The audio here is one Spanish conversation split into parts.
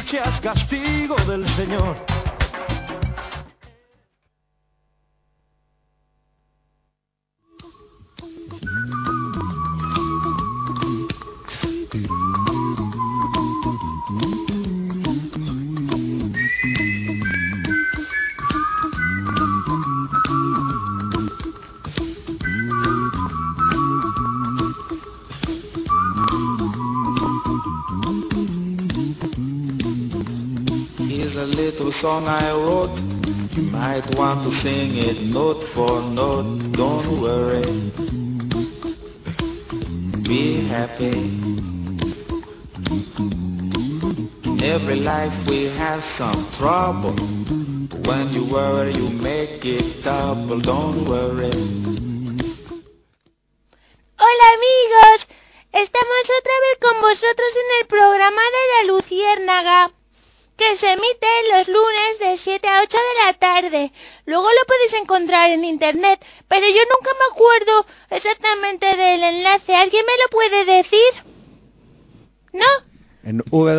escuchas castigo del Señor. Song I wrote, you might want to sing it note for note. Don't worry, be happy. In every life we have some trouble. When you worry, you make it double. Don't worry. Hola amigos, estamos otra vez con vosotros en el programa de La Luciérnaga, que se emite los lunes de 7 a 8 de la tarde. Luego lo podéis encontrar en internet, pero yo nunca me acuerdo exactamente del enlace. ¿Alguien me lo puede decir? ¿No? En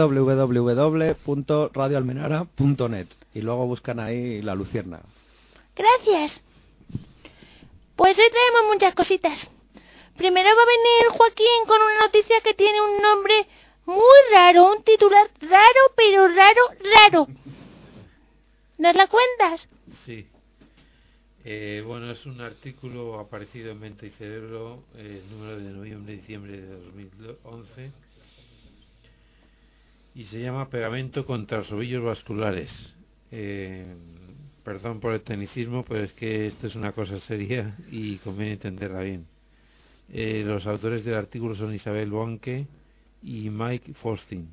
www.radioalmenara.net y luego buscan ahí La Luciérnaga. Gracias. Pues hoy traemos muchas cositas. Primero va a venir Joaquín con una noticia que tiene un nombre muy raro, un titular raro, pero raro. ¿Nos la cuentas? Sí. Bueno, es un artículo aparecido en Mente y Cerebro, el número de noviembre-diciembre de 2011, y se llama Pegamento contra los ovillos vasculares. Perdón por el tecnicismo, pero es que esto es una cosa seria y conviene entenderla bien. Los autores del artículo son Isabel Boanque y Mike Faustin.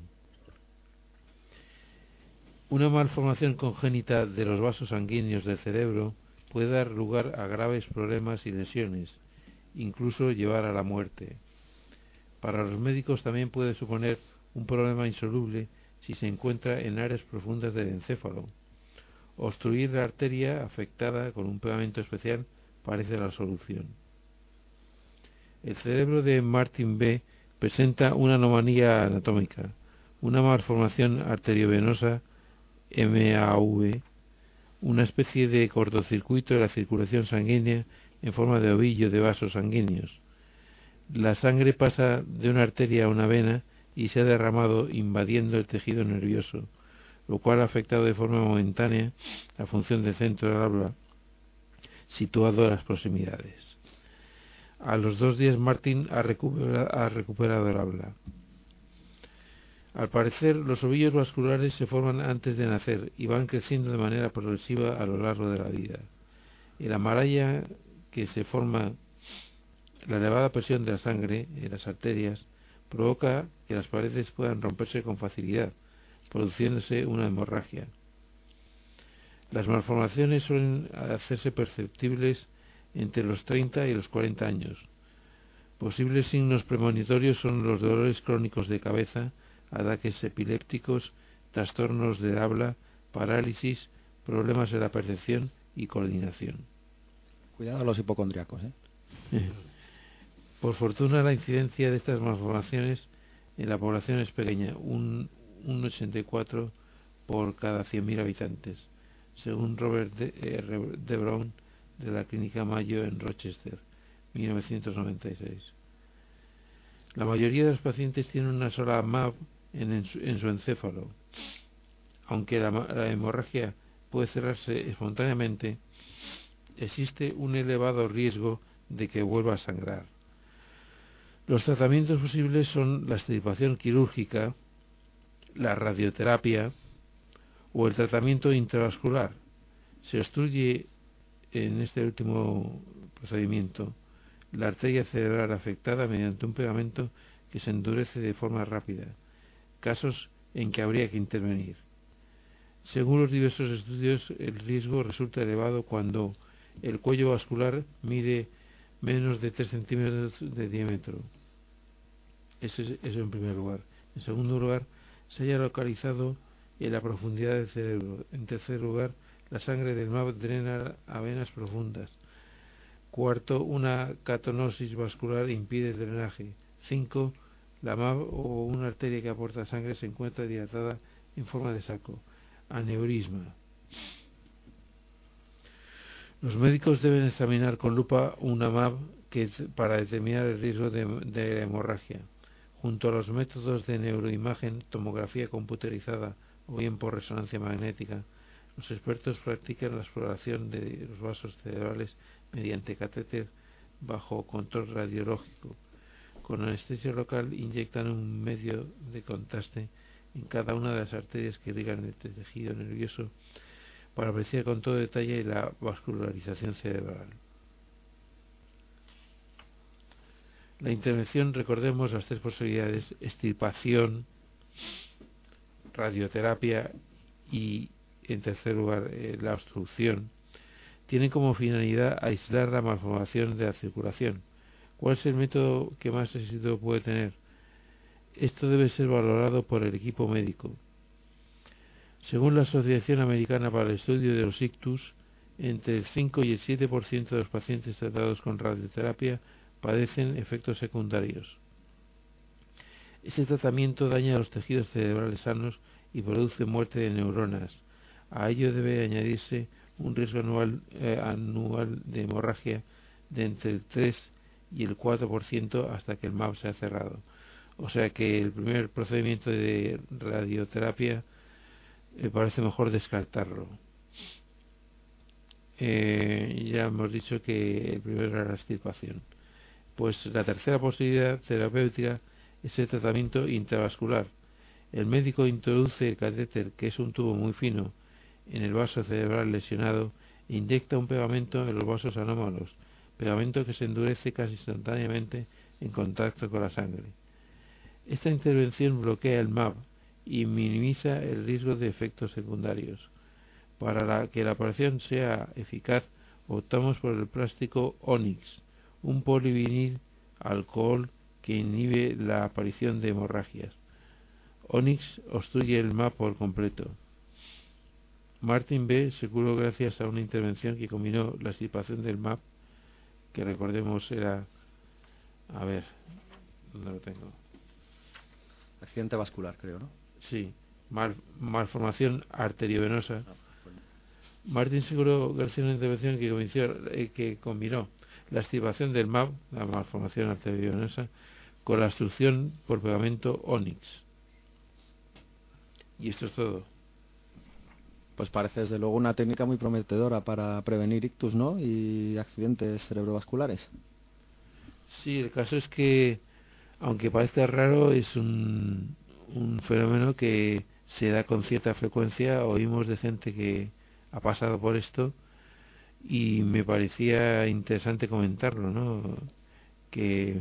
Una malformación congénita de los vasos sanguíneos del cerebro puede dar lugar a graves problemas y lesiones, incluso llevar a la muerte. Para los médicos también puede suponer un problema insoluble si se encuentra en áreas profundas del encéfalo. Obstruir la arteria afectada con un pegamento especial parece la solución. El cerebro de Martin B. presenta una anomalía anatómica, una malformación arteriovenosa MAV, una especie de cortocircuito de la circulación sanguínea en forma de ovillo de vasos sanguíneos. La sangre pasa de una arteria a una vena y se ha derramado invadiendo el tejido nervioso, lo cual ha afectado de forma momentánea la función del centro del habla, situado a las proximidades. A los 2 días Martin ha recuperado el habla. Al parecer, los ovillos vasculares se forman antes de nacer y van creciendo de manera progresiva a lo largo de la vida. En la amaralla que se forma, la elevada presión de la sangre en las arterias provoca que las paredes puedan romperse con facilidad, produciéndose una hemorragia. Las malformaciones suelen hacerse perceptibles entre los 30 y los 40 años. Posibles signos premonitorios son los dolores crónicos de cabeza, ataques epilépticos, trastornos del habla, parálisis, problemas de la percepción y coordinación. Cuidado a los hipocondriacos, ¿eh? Por fortuna, la incidencia de estas malformaciones en la población es pequeña, un 84 por cada 100.000 habitantes, según Robert de Brown de la Clínica Mayo en Rochester, 1996. La mayoría de los pacientes tienen una sola MAV en su encéfalo. Aunque la hemorragia puede cerrarse espontáneamente, existe un elevado riesgo de que vuelva a sangrar. Los tratamientos posibles son la extirpación quirúrgica, la radioterapia o el tratamiento intravascular. Se obstruye en este último procedimiento la arteria cerebral afectada mediante un pegamento que se endurece de forma rápida, casos en que habría que intervenir. Según los diversos estudios, el riesgo resulta elevado cuando el cuello vascular mide menos de 3 centímetros de diámetro. Eso en primer lugar. En segundo lugar, se haya localizado en la profundidad del cerebro. En tercer lugar, la sangre del MAV drena a venas profundas. Cuarto, una catenosis vascular impide el drenaje. 5. La MAV o una arteria que aporta sangre se encuentra dilatada en forma de saco, aneurisma. Los médicos deben examinar con lupa una MAV para determinar el riesgo de hemorragia. Junto a los métodos de neuroimagen, tomografía computerizada o bien por resonancia magnética, los expertos practican la exploración de los vasos cerebrales mediante catéter bajo control radiológico. Con anestesia local inyectan un medio de contraste en cada una de las arterias que irrigan el tejido nervioso para apreciar con todo detalle la vascularización cerebral. La intervención, recordemos las tres posibilidades: extirpación, radioterapia y, en tercer lugar, la obstrucción, tienen como finalidad aislar la malformación de la circulación. ¿Cuál es el método que más éxito puede tener? Esto debe ser valorado por el equipo médico. Según la Asociación Americana para el Estudio de los Ictus, entre el 5 y el 7% de los pacientes tratados con radioterapia padecen efectos secundarios. Ese tratamiento daña los tejidos cerebrales sanos y produce muerte de neuronas. A ello debe añadirse un riesgo anual de hemorragia de entre el 3 y el 4% hasta que el MAV sea cerrado. O sea que el primer procedimiento de radioterapia parece mejor descartarlo. Ya hemos dicho que el primero era la extirpación. Pues la tercera posibilidad terapéutica es el tratamiento intravascular. El médico introduce el catéter, que es un tubo muy fino, en el vaso cerebral lesionado e inyecta un pegamento en los vasos anómalos, pegamento que se endurece casi instantáneamente en contacto con la sangre. Esta intervención bloquea el MAV y minimiza el riesgo de efectos secundarios. Para que la operación sea eficaz, optamos por el plástico Onyx, un polivinil alcohol que inhibe la aparición de hemorragias. Onyx obstruye el MAV por completo. Martin B. se curó gracias a una intervención que combinó la extirpación del MAV, que recordemos era... A ver, ¿dónde lo tengo? Accidente vascular, creo, ¿no? Sí, malformación arteriovenosa. Martin se curó gracias a una intervención que combinó la extirpación del MAV, la malformación arteriovenosa, con la obstrucción por pegamento Onyx. Y esto es todo. Pues parece desde luego una técnica muy prometedora para prevenir ictus, ¿no? Y accidentes cerebrovasculares. Sí, el caso es que, aunque parezca raro, es un fenómeno que se da con cierta frecuencia. Oímos de gente que ha pasado por esto y me parecía interesante comentarlo, ¿no? Que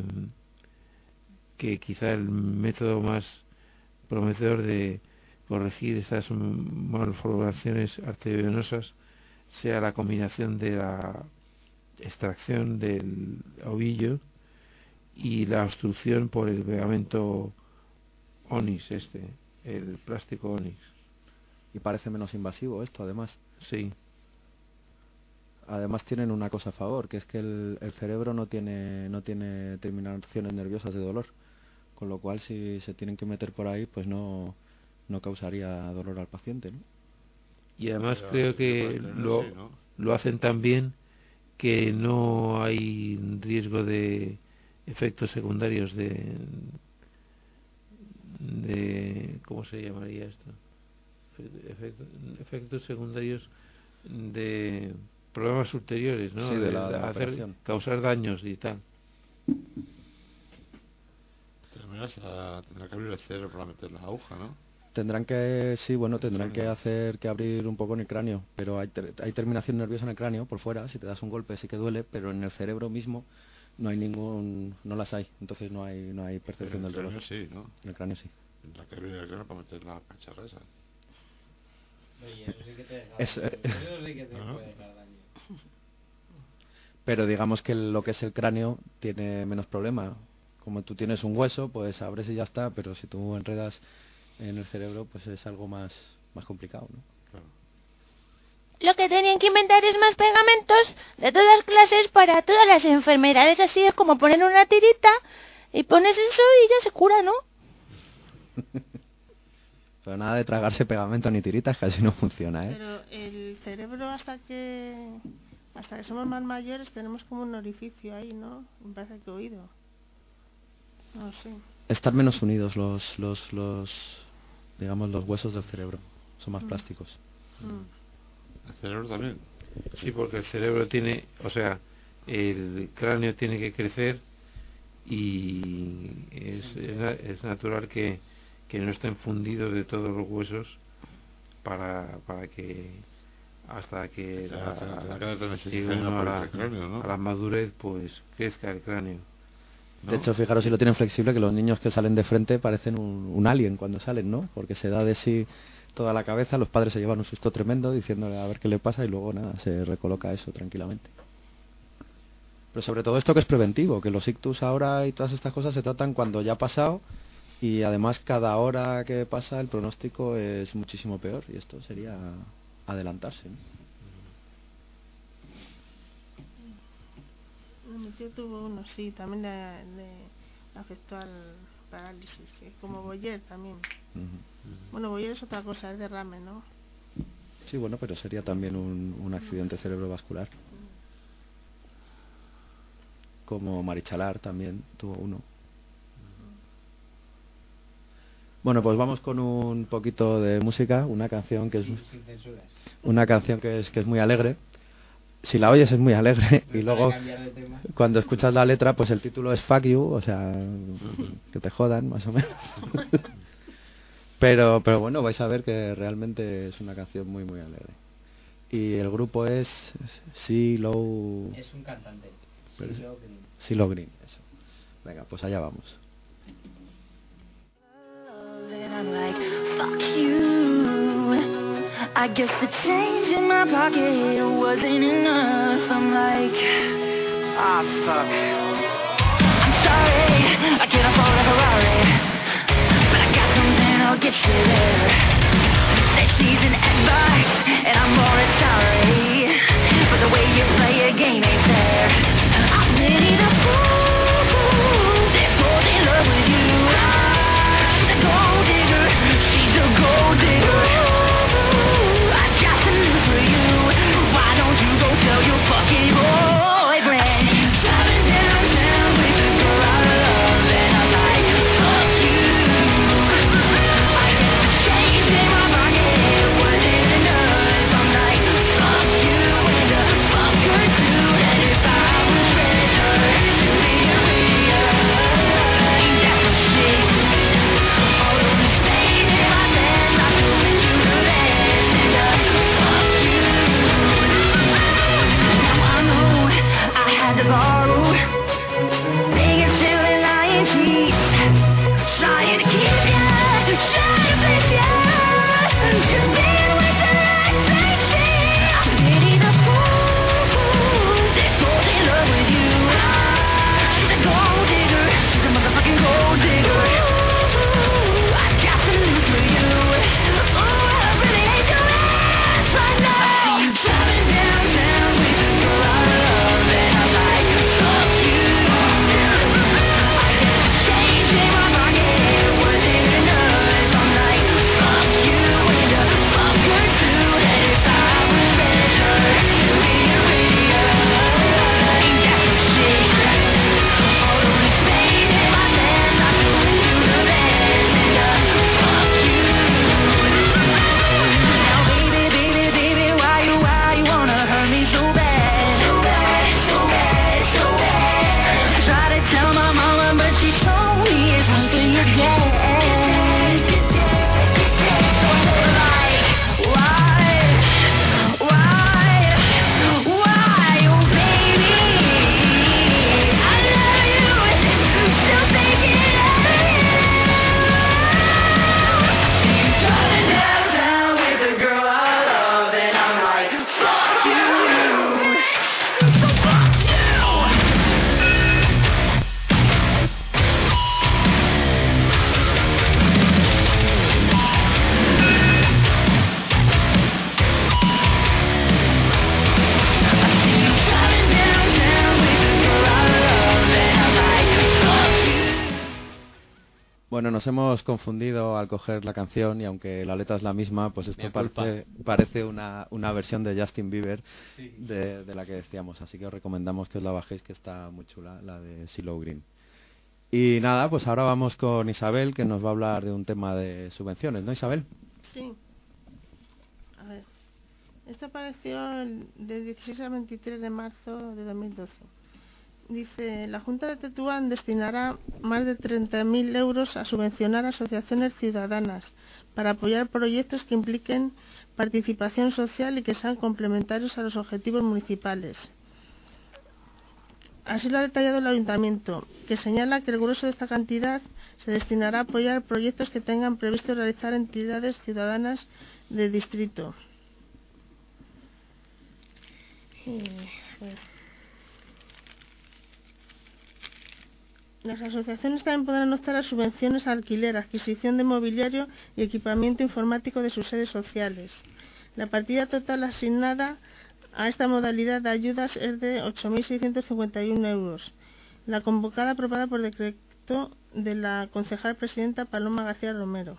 quizá el método más prometedor de corregir estas malformaciones arteriovenosas sea la combinación de la extracción del ovillo y la obstrucción por el pegamento Onyx, el plástico Onyx. Y parece menos invasivo esto, además. Sí. Además tienen una cosa a favor, que es que el cerebro no tiene terminaciones nerviosas de dolor, con lo cual si se tienen que meter por ahí, pues no causaría dolor al paciente, ¿no? Y además creo que lo hacen tan bien que no hay riesgo de efectos secundarios de ¿cómo se llamaría esto? Efectos secundarios de problemas ulteriores, ¿no? Sí, de la causar daños y tal. Tendrá que abrir el cerebro para meter la aguja, ¿no? Tendrán que hacer que abrir un poco en el cráneo, pero hay terminación nerviosa en el cráneo por fuera. Si te das un golpe sí que duele, pero en el cerebro mismo no las hay, entonces no hay percepción del dolor. En el cráneo sí, ¿no? En el cráneo sí. Tendrá que abrir el cráneo para meter la cacharra esa. Oye, eso sí que te deja eso sí que te puede dejar daño. Pero digamos que lo que es el cráneo tiene menos problema. Como tú tienes un hueso, pues abres y ya está, pero si tú enredas en el cerebro, pues es algo más complicado, ¿no? Claro. Lo que tenían que inventar es más pegamentos de todas clases para todas las enfermedades. Así es como poner una tirita y pones eso y ya se cura, ¿no? Pero nada de tragarse pegamento ni tiritas, casi no funciona, ¿eh? Pero el cerebro hasta que somos más mayores tenemos como un orificio ahí, ¿no? Me parece que oído. No sé. Están menos unidos digamos, los huesos del cerebro. Son más plásticos. El cerebro también. Sí, porque el cerebro tiene, o sea, el cráneo tiene que crecer y es natural que no estén fundidos de todos los huesos para que hasta que llegue uno a la madurez, pues crezca el cráneo, ¿no? De hecho, fijaros si lo tienen flexible, que los niños que salen de frente parecen un alien cuando salen, ¿no? Porque se da de sí toda la cabeza, los padres se llevan un susto tremendo diciéndole a ver qué le pasa y luego nada, se recoloca eso tranquilamente. Pero sobre todo esto que es preventivo, que los ictus ahora y todas estas cosas se tratan cuando ya ha pasado y además cada hora que pasa el pronóstico es muchísimo peor y esto sería adelantarse, ¿no? Mi tío tuvo uno, sí, también le afectó al parálisis, que es como Boyer también. Bueno, Boyer es otra cosa, es derrame, ¿no? Sí, bueno, pero sería también un accidente cerebrovascular. Como Marichalar también tuvo uno. Bueno, pues vamos con un poquito de música, una canción que es una canción que es muy alegre. Si la oyes es muy alegre y luego cuando escuchas la letra, pues el título es Fuck You, o sea, que te jodan más o menos. Pero bueno, vais a ver que realmente es una canción muy muy alegre. Y el grupo es CeeLo. Es un cantante. CeeLo Green, eso. Venga, pues allá vamos. I'm like, fuck you. I guess the change in my pocket wasn't enough. I'm like, ah, fuck. I'm sorry, I can't afford a Ferrari, but I got something, I'll get you there. Said she's an advice, and I'm more sorry, but the way you play a game ain't fair. I pity the fool that falls in love with you. She's a gold digger, she's a gold digger. I got some news for you. Why don't you go tell your fucking boyfriend? Driving downtown with a girl out of love, and I'm like, fuck you. I guess nos hemos confundido al coger la canción y aunque la letra es la misma, pues esto parece una versión de Justin Bieber de la que decíamos. Así que os recomendamos que os la bajéis, que está muy chula, la de CeeLo Green. Y nada, pues ahora vamos con Isabel, que nos va a hablar de un tema de subvenciones, ¿no, Isabel? Sí. A ver. Esto apareció del 16 al 23 de marzo de 2012. Dice, la Junta de Tetuán destinará más de 30.000 euros a subvencionar asociaciones ciudadanas para apoyar proyectos que impliquen participación social y que sean complementarios a los objetivos municipales. Así lo ha detallado el Ayuntamiento, que señala que el grueso de esta cantidad se destinará a apoyar proyectos que tengan previsto realizar entidades ciudadanas del distrito. Las asociaciones también podrán optar a subvenciones a alquiler, adquisición de mobiliario y equipamiento informático de sus sedes sociales. La partida total asignada a esta modalidad de ayudas es de 8.651 euros. La convocada aprobada por decreto de la concejal presidenta Paloma García Romero.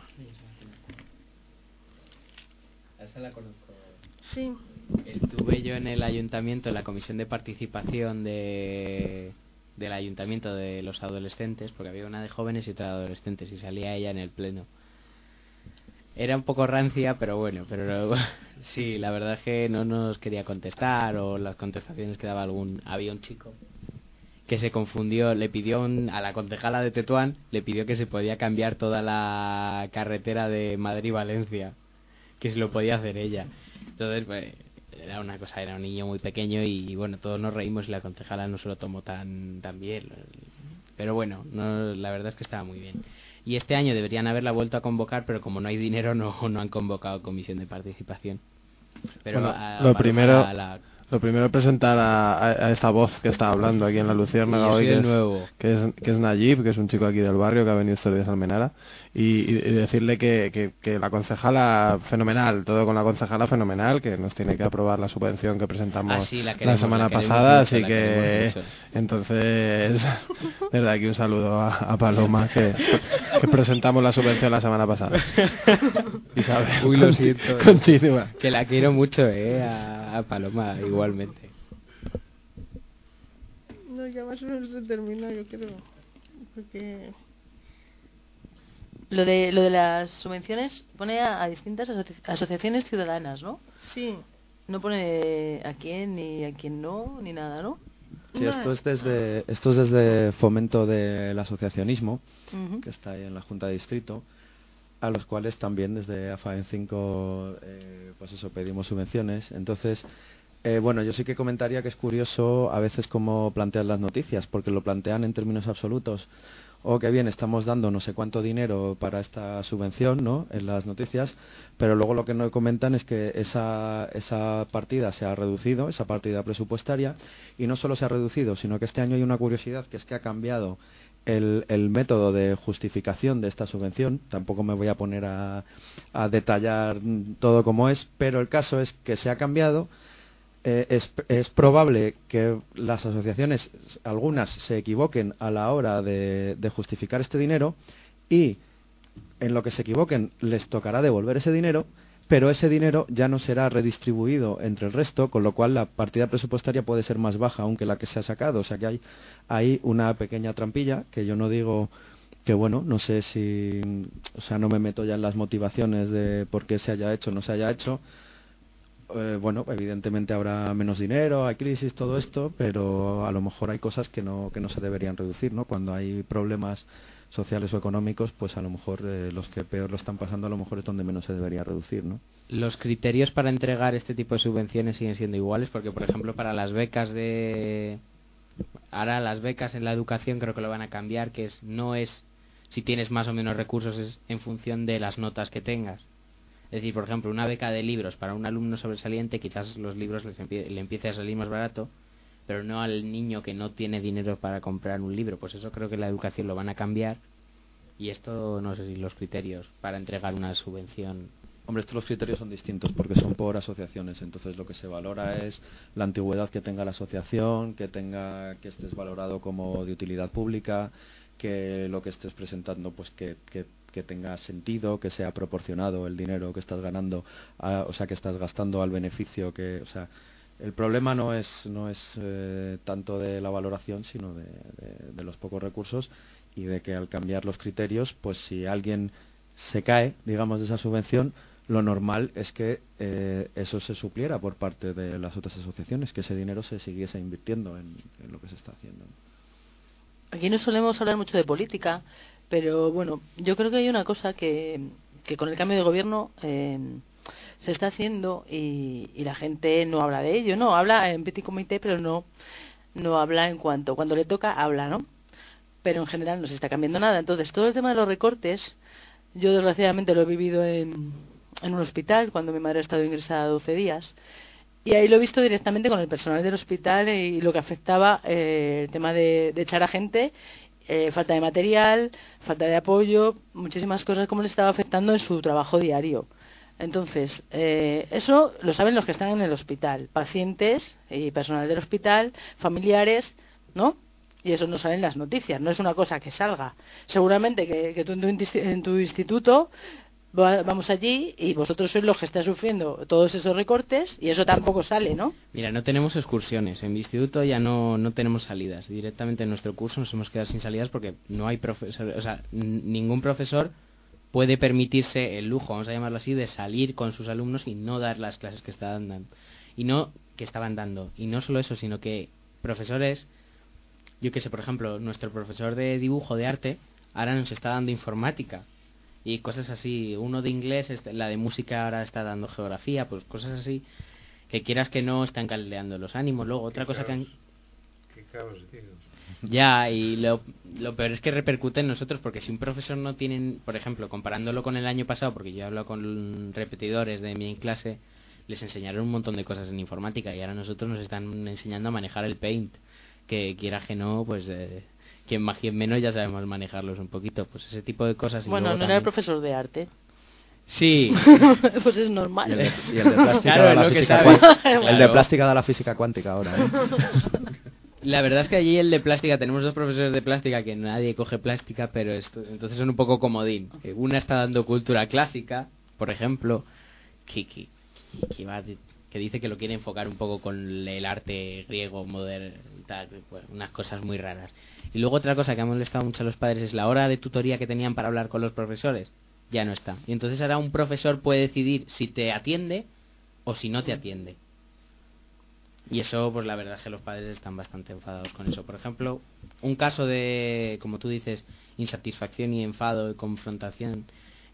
Esa la conozco. Sí. Estuve yo en el ayuntamiento, en la comisión de participación del ayuntamiento de los adolescentes, porque había una de jóvenes y otra de adolescentes, y salía ella en el pleno. Era un poco rancia, pero bueno, sí, la verdad es que no nos quería contestar, o las contestaciones que daba había un chico que se confundió, le pidió a la concejala de Tetuán, le pidió que se podía cambiar toda la carretera de Madrid-Valencia, que se lo podía hacer ella. Entonces, pues, era una cosa, era un niño muy pequeño y bueno, todos nos reímos y la concejala no se lo tomó tan bien. Pero bueno, la verdad es que estaba muy bien. Y este año deberían haberla vuelto a convocar, pero como no hay dinero no han convocado comisión de participación. Pero bueno, lo primero es presentar a esta voz que está hablando aquí en la Luciérnaga hoy, que es Nayib, que es un chico aquí del barrio que ha venido estos días a Almenara, y decirle que la concejala fenomenal, todo con la concejala fenomenal, que nos tiene que aprobar la subvención que presentamos la semana pasada, mucho, así que entonces desde aquí un saludo a Paloma, que presentamos la subvención la semana pasada. Isabel, uy, lo siento, continúa. Que la quiero mucho, a Paloma igualmente. No, ya más o menos se termina, yo creo, porque lo de las subvenciones pone a distintas asociaciones ciudadanas, ¿no? Sí. No pone a quién ni a quién no, ni nada, ¿no? Sí, esto es desde Fomento del Asociacionismo, que está ahí en la Junta de Distrito, a los cuales también desde AFAEN 5 pues eso, pedimos subvenciones. Entonces, bueno, yo sí que comentaría que es curioso a veces cómo plantean las noticias, porque lo plantean en términos absolutos. O que bien, estamos dando no sé cuánto dinero para esta subvención, ¿no?, en las noticias, pero luego lo que no comentan es que esa partida se ha reducido, esa partida presupuestaria, y no solo se ha reducido, sino que este año hay una curiosidad, que es que ha cambiado el método de justificación de esta subvención. Tampoco me voy a poner a detallar todo como es, pero el caso es que se ha cambiado. Es probable que las asociaciones, algunas, se equivoquen a la hora de justificar este dinero, y en lo que se equivoquen les tocará devolver ese dinero, pero ese dinero ya no será redistribuido entre el resto, con lo cual la partida presupuestaria puede ser más baja aún que la que se ha sacado. O sea que hay una pequeña trampilla, que yo no digo que, bueno, no sé si, o sea, no me meto ya en las motivaciones de por qué se haya hecho o no se haya hecho. Bueno, evidentemente habrá menos dinero, hay crisis, todo esto, pero a lo mejor hay cosas que no se deberían reducir, ¿no? Cuando hay problemas sociales o económicos, pues a lo mejor los que peor lo están pasando, a lo mejor es donde menos se debería reducir, ¿no? Los criterios para entregar este tipo de subvenciones siguen siendo iguales, porque por ejemplo para las becas ahora las becas en la educación creo que lo van a cambiar, que no es si tienes más o menos recursos, es en función de las notas que tengas. Es decir, por ejemplo, una beca de libros para un alumno sobresaliente, quizás los libros le empiece a salir más barato, pero no al niño que no tiene dinero para comprar un libro. Pues eso creo que la educación lo van a cambiar, y esto no sé si los criterios para entregar una subvención. Hombre, los criterios son distintos porque son por asociaciones, entonces lo que se valora es la antigüedad que tenga la asociación, que estés valorado como de utilidad pública, que lo que estés presentando pues que tenga sentido, que sea proporcionado el dinero que estás ganando, o sea, que estás gastando al beneficio que, o sea, el problema no es tanto de la valoración, sino de los pocos recursos, y de que al cambiar los criterios, pues si alguien se cae, digamos, de esa subvención, lo normal es que eso se supliera por parte de las otras asociaciones, que ese dinero se siguiese invirtiendo en lo que se está haciendo. Aquí no solemos hablar mucho de política, pero bueno, yo creo que hay una cosa que con el cambio de gobierno se está haciendo y la gente no habla de ello, no habla en petit comité, pero no habla cuando le toca habla, ¿no? Pero en general no se está cambiando nada. Entonces todo el tema de los recortes, yo desgraciadamente lo he vivido en un hospital cuando mi madre ha estado ingresada 12 días, y ahí lo he visto directamente con el personal del hospital y lo que afectaba el tema de echar a gente, falta de material, falta de apoyo, muchísimas cosas, como le estaba afectando en su trabajo diario. Entonces, eso lo saben los que están en el hospital, pacientes y personal del hospital, familiares, ¿no? Y eso no sale en las noticias, no es una cosa que salga. Seguramente que tú en tu instituto vamos allí y vosotros sois los que estáis sufriendo todos esos recortes y eso tampoco sale, ¿no? Mira, no tenemos excursiones. En mi instituto ya no tenemos salidas. Directamente en nuestro curso nos hemos quedado sin salidas porque no hay profesor, o sea, ningún profesor puede permitirse el lujo, vamos a llamarlo así, de salir con sus alumnos y no dar las clases que estaban dando. Y no solo eso, sino que profesores, yo que sé, por ejemplo, nuestro profesor de dibujo de arte ahora nos está dando informática y cosas así. Uno de inglés, la de música ahora está dando geografía, pues cosas así que quieras que no están caldeando los ánimos. Luego otra cosa que qué cabos, tío. Ya, y lo peor es que repercute en nosotros, porque si un profesor no tiene, por ejemplo, comparándolo con el año pasado, porque yo he hablado con repetidores de mi clase, les enseñaron un montón de cosas en informática y ahora nosotros nos están enseñando a manejar el Paint, que quiera que no, pues quien más quien menos ya sabemos manejarlos un poquito, pues ese tipo de cosas. Bueno, no también... era el profesor de arte. Sí. Pues es normal. Y el de plástica, claro, da la física cuántica. El de plástica da la física cuántica ahora, ¿eh? La verdad es que allí el de plástica, tenemos dos profesores de plástica que nadie coge plástica, pero entonces son un poco comodín. Una está dando cultura clásica, por ejemplo, que dice que lo quiere enfocar un poco con el arte griego moderno y tal, pues, unas cosas muy raras. Y luego otra cosa que ha molestado mucho a los padres es la hora de tutoría que tenían para hablar con los profesores. Ya no está. Y entonces ahora un profesor puede decidir si te atiende o si no te atiende. Y eso, pues la verdad es que los padres están bastante enfadados con eso. Por ejemplo, un caso de, como tú dices, insatisfacción y enfado y confrontación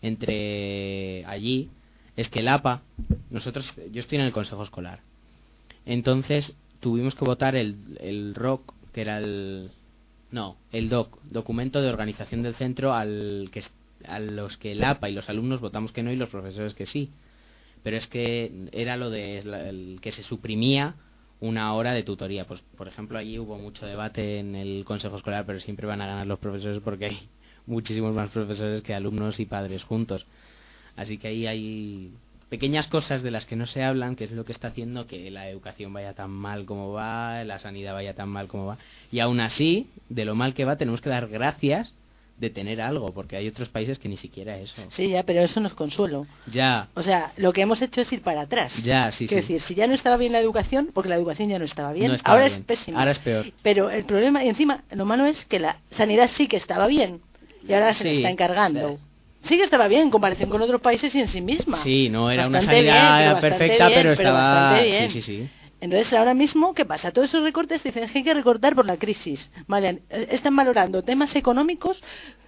entre allí, es que el APA, yo estoy en el consejo escolar, entonces tuvimos que votar el ROC, que era el DOC, documento de organización del centro, a los que el APA y los alumnos votamos que no y los profesores que sí. Pero es que era lo de que se suprimía una hora de tutoría. Pues por ejemplo allí hubo mucho debate en el consejo escolar, pero siempre van a ganar los profesores porque hay muchísimos más profesores que alumnos y padres juntos. Así que ahí hay pequeñas cosas de las que no se hablan, que es lo que está haciendo que la educación vaya tan mal como va, la sanidad vaya tan mal como va. Y aún así, de lo mal que va, tenemos que dar gracias de tener algo, porque hay otros países que ni siquiera eso. Sí, ya, pero eso no es consuelo. Ya. O sea, lo que hemos hecho es ir para atrás. Ya, sí, Quiero decir, si ya no estaba bien la educación, porque la educación ya no estaba bien, ahora es pésima. Ahora es peor. Pero el problema, y encima, lo malo es que la sanidad sí que estaba bien, y ahora se le está encargando. Sí que estaba bien en comparación con otros países y en sí misma. Sí, no era una sanidad perfecta, pero estaba... Sí. Entonces, ahora mismo, ¿qué pasa? Todos esos recortes dicen que hay que recortar por la crisis. Vale, están valorando temas económicos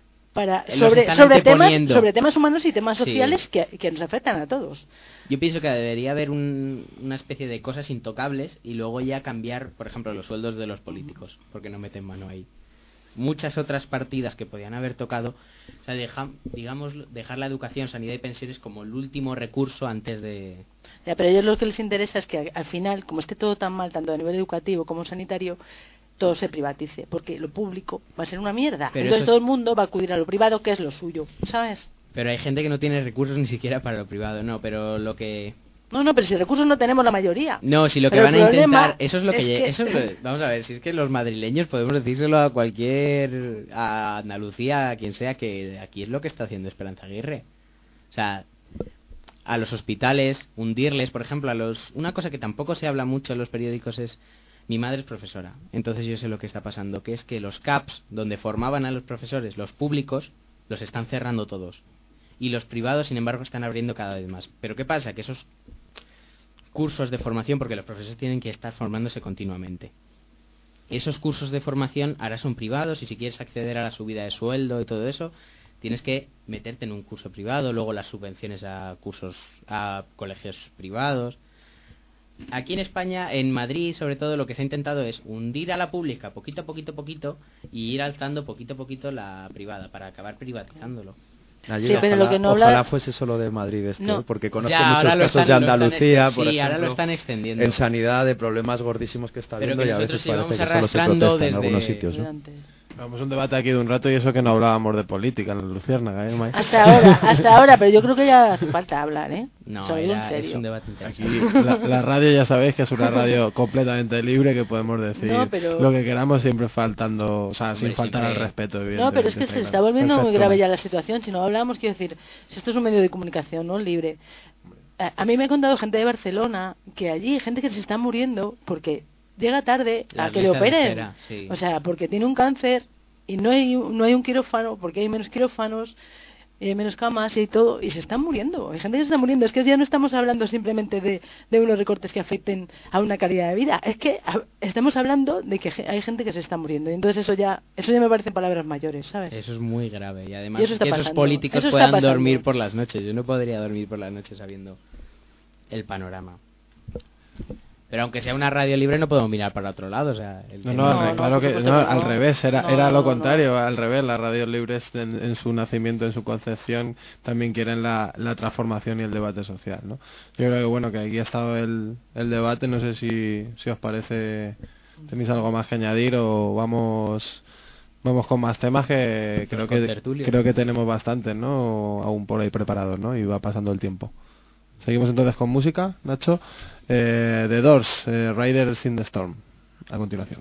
sobre temas humanos y temas sociales que nos afectan a todos. Yo pienso que debería haber una especie de cosas intocables y luego ya cambiar, por ejemplo, los sueldos de los políticos, porque no meten mano ahí. Muchas otras partidas que podían haber tocado, o sea, dejar la educación, sanidad y pensiones como el último recurso antes de... Ya, pero a ellos lo que les interesa es que al final, como esté todo tan mal, tanto a nivel educativo como sanitario, todo se privatice, porque lo público va a ser una mierda. Pero entonces todo el mundo va a acudir a lo privado, que es lo suyo, ¿sabes? Pero hay gente que no tiene recursos ni siquiera para lo privado, no, pero lo que No, pero si recursos no tenemos la mayoría. No, si lo que pero van a intentar, vamos a ver, si es que los madrileños podemos decírselo a cualquier, a Andalucía, a quien sea, que aquí es lo que está haciendo Esperanza Aguirre. O sea, a los hospitales, hundirles, por ejemplo, una cosa que tampoco se habla mucho en los periódicos es, mi madre es profesora, entonces yo sé lo que está pasando, que es que los CAPs, donde formaban a los profesores, los públicos, los están cerrando todos. Y los privados, sin embargo, están abriendo cada vez más. Pero ¿qué pasa? Que esos cursos de formación, porque los profesores tienen que estar formándose continuamente. Esos cursos de formación ahora son privados y si quieres acceder a la subida de sueldo y todo eso, tienes que meterte en un curso privado, luego las subvenciones a colegios privados. Aquí en España, en Madrid, sobre todo, lo que se ha intentado es hundir a la pública poquito a poquito y ir alzando poquito a poquito la privada para acabar privatizándolo. Allí, sí, pero lo que no ojalá fuese solo de Madrid esto, no. Porque conozco muchos casos de Andalucía, por ejemplo, ahora lo están extendiendo. En sanidad, de problemas gordísimos que está habiendo, y a veces parece que solo se protesta en algunos sitios, ¿no? Vamos un debate aquí de un rato y eso que no hablábamos de política en la Luciérnaga, ¿eh, Mike? Hasta ahora, pero yo creo que ya hace falta hablar, ¿eh? No, en serio. Es un debate interesante. Aquí, la radio ya sabéis que es una radio completamente libre, que podemos decir lo que queramos siempre faltando, o sea, sin faltar al respeto, evidentemente. No, pero es que se está volviendo muy grave ya la situación. Si no hablamos, quiero decir, si esto es un medio de comunicación, ¿no? Libre. A mí me ha contado gente de Barcelona que allí hay gente que se está muriendo porque llega tarde a que le operen. Sí. O sea, porque tiene un cáncer y no hay un quirófano, porque hay menos quirófanos, y hay menos camas y todo, y se están muriendo. Hay gente que se está muriendo. Es que ya no estamos hablando simplemente de unos recortes que afecten a una calidad de vida. Es que estamos hablando de que hay gente que se está muriendo. Y entonces eso ya me parecen palabras mayores, ¿sabes? Eso es muy grave. Y además y eso que esos políticos puedan dormir por las noches. Yo no podría dormir por las noches sabiendo el panorama. Pero aunque sea una radio libre no podemos mirar para otro lado, o sea... al revés, era lo contrario, al revés, las radios libres en su nacimiento, en su concepción, también quieren la transformación y el debate social, ¿no? Yo creo que, bueno, que aquí ha estado el debate, no sé si os parece, tenéis algo más que añadir o vamos con más temas que creo que tenemos bastantes, ¿no? Aún por ahí preparados, ¿no? Y va pasando el tiempo. Seguimos entonces con música, Nacho. The Doors, Riders in the Storm, a continuación.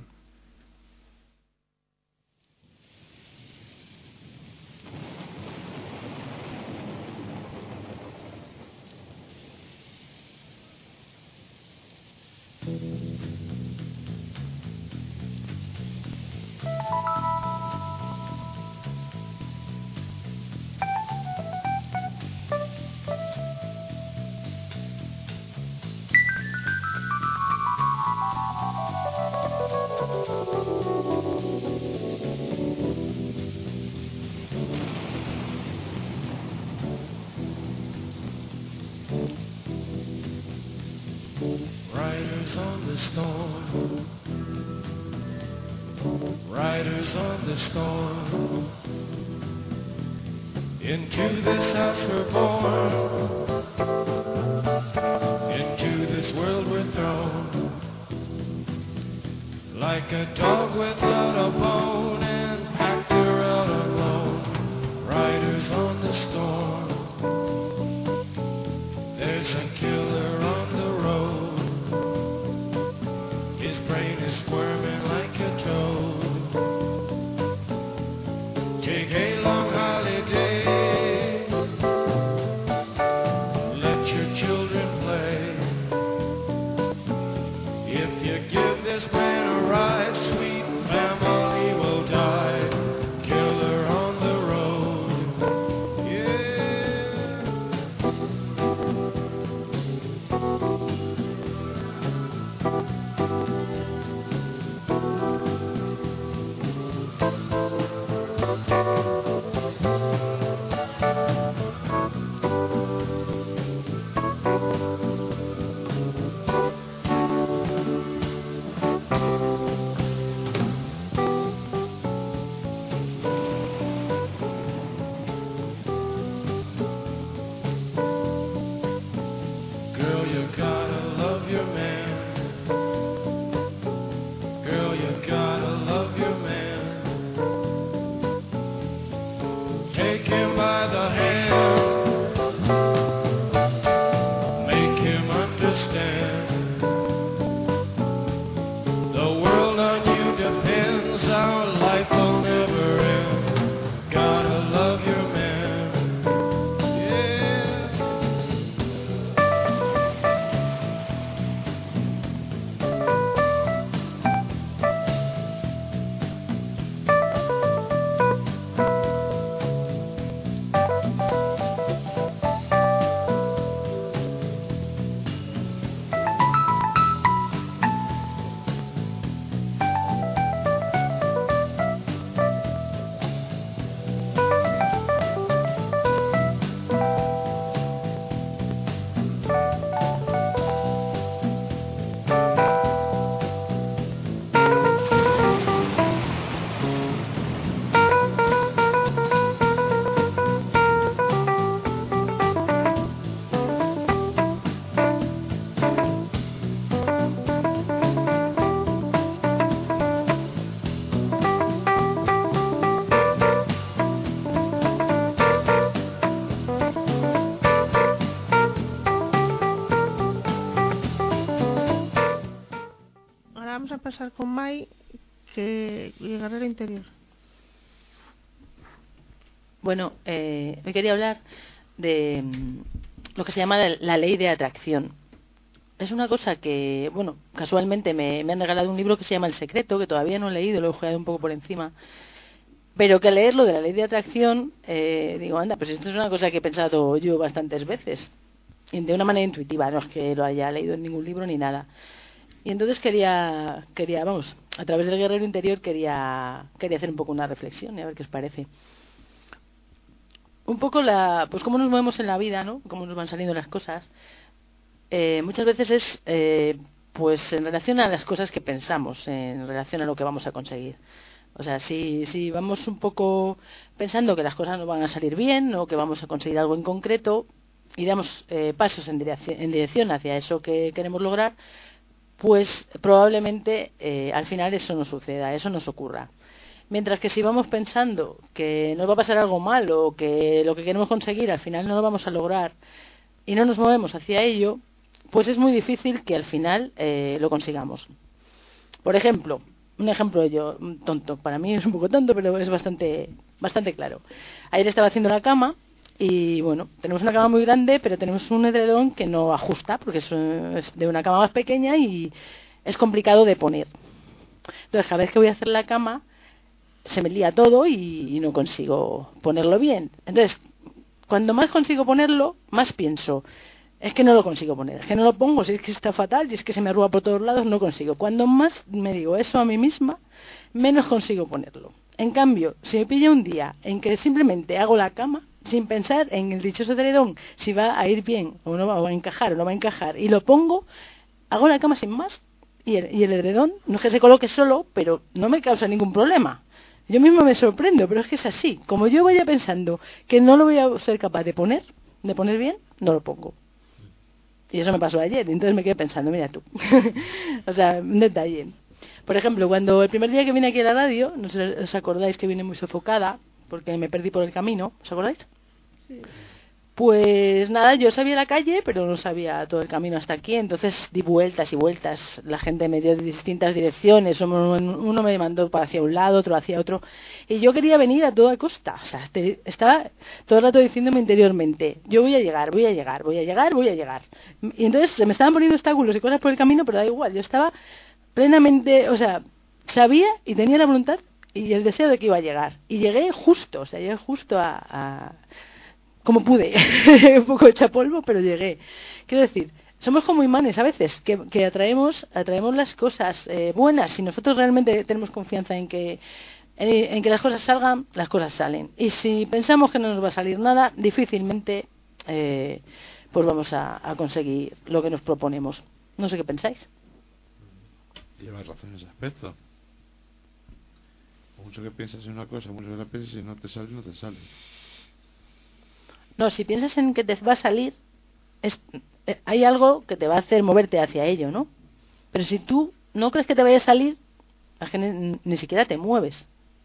Riders on the storm, riders on the storm, into this house we're born, into this world we're thrown, like a dog without a bone and packed her out alone. Riders on the storm, there's a killer on the road, his brain is squirming like a toad. Take a long holiday, let your children play. If you give this man a ride, sweet family will die. Killer on the road, yeah. vamos a pasar con Mai, que el guerrero interior. Bueno, hoy quería hablar de lo que se llama la ley de atracción. Es una cosa que, bueno, casualmente me han regalado un libro que se llama El Secreto, que todavía no he leído, lo he jugado un poco por encima. Pero que al leerlo de la ley de atracción, digo, anda, pues esto es una cosa que he pensado yo bastantes veces. Y de una manera intuitiva, no es que lo haya leído en ningún libro ni nada. Y entonces quería, vamos, a través del guerrero interior quería hacer un poco una reflexión y a ver qué os parece. Un poco pues cómo nos movemos en la vida, ¿no? Cómo nos van saliendo las cosas. Muchas veces es pues en relación a las cosas que pensamos, en relación a lo que vamos a conseguir. O sea, si vamos un poco pensando que las cosas no van a salir bien o que vamos a conseguir algo en concreto y damos pasos en dirección hacia eso que queremos lograr, pues probablemente al final eso no suceda, eso nos ocurra. Mientras que si vamos pensando que nos va a pasar algo malo o que lo que queremos conseguir al final no lo vamos a lograr y no nos movemos hacia ello, pues es muy difícil que al final lo consigamos. Por ejemplo, un ejemplo tonto, para mí es un poco tonto, pero es bastante claro. Ayer estaba haciendo la cama y bueno, tenemos una cama muy grande, pero tenemos un edredón que no ajusta porque es de una cama más pequeña y es complicado de poner. Entonces, cada vez que voy a hacer la cama se me lía todo y no consigo ponerlo bien. Entonces, cuando más consigo ponerlo, más pienso, es que no lo consigo poner, es que no lo pongo, si es que está fatal, si es que se me arruga por todos lados, no consigo. Cuando más me digo eso a mí misma, menos consigo ponerlo. En cambio, si me pilla un día en que simplemente hago la cama, sin pensar en el dichoso edredón, si va a ir bien o no va a encajar o no va a encajar, y lo pongo, hago la cama sin más, y el edredón no es que se coloque solo, pero no me causa ningún problema. Yo mismo me sorprendo, pero es que es así. Como yo vaya pensando que no lo voy a ser capaz de poner bien, no lo pongo. Y eso me pasó ayer, y entonces me quedé pensando, mira tú. O sea, un detalle. Por ejemplo, cuando el primer día que vine aquí a la radio, no sé si os acordáis que vine muy sofocada, porque me perdí por el camino, ¿os acordáis? Sí. Pues nada, yo sabía la calle, pero no sabía todo el camino hasta aquí, entonces di vueltas y vueltas, la gente me dio distintas direcciones, uno me mandó para hacia un lado, otro hacia otro, y yo quería venir a toda costa, o sea, estaba todo el rato diciéndome interiormente, yo voy a llegar, y entonces se me estaban poniendo obstáculos y cosas por el camino, pero da igual, yo estaba plenamente, o sea, sabía y tenía la voluntad y el deseo de que iba a llegar, y llegué justo a como pude, un poco hecha polvo, pero llegué. Quiero decir, somos como imanes a veces, que atraemos las cosas buenas. Si nosotros realmente tenemos confianza en que las cosas salgan, las cosas salen. Y si pensamos que no nos va a salir nada, difícilmente pues vamos a conseguir lo que nos proponemos. No sé qué pensáis. Llevas razón en ese aspecto. Mucho que piensas en una cosa, mucho que piensas y no te sale, no te sale. No, si piensas en que te va a salir, hay algo que te va a hacer moverte hacia ello, ¿no? Pero si tú no crees que te vaya a salir, es que ni siquiera te mueves.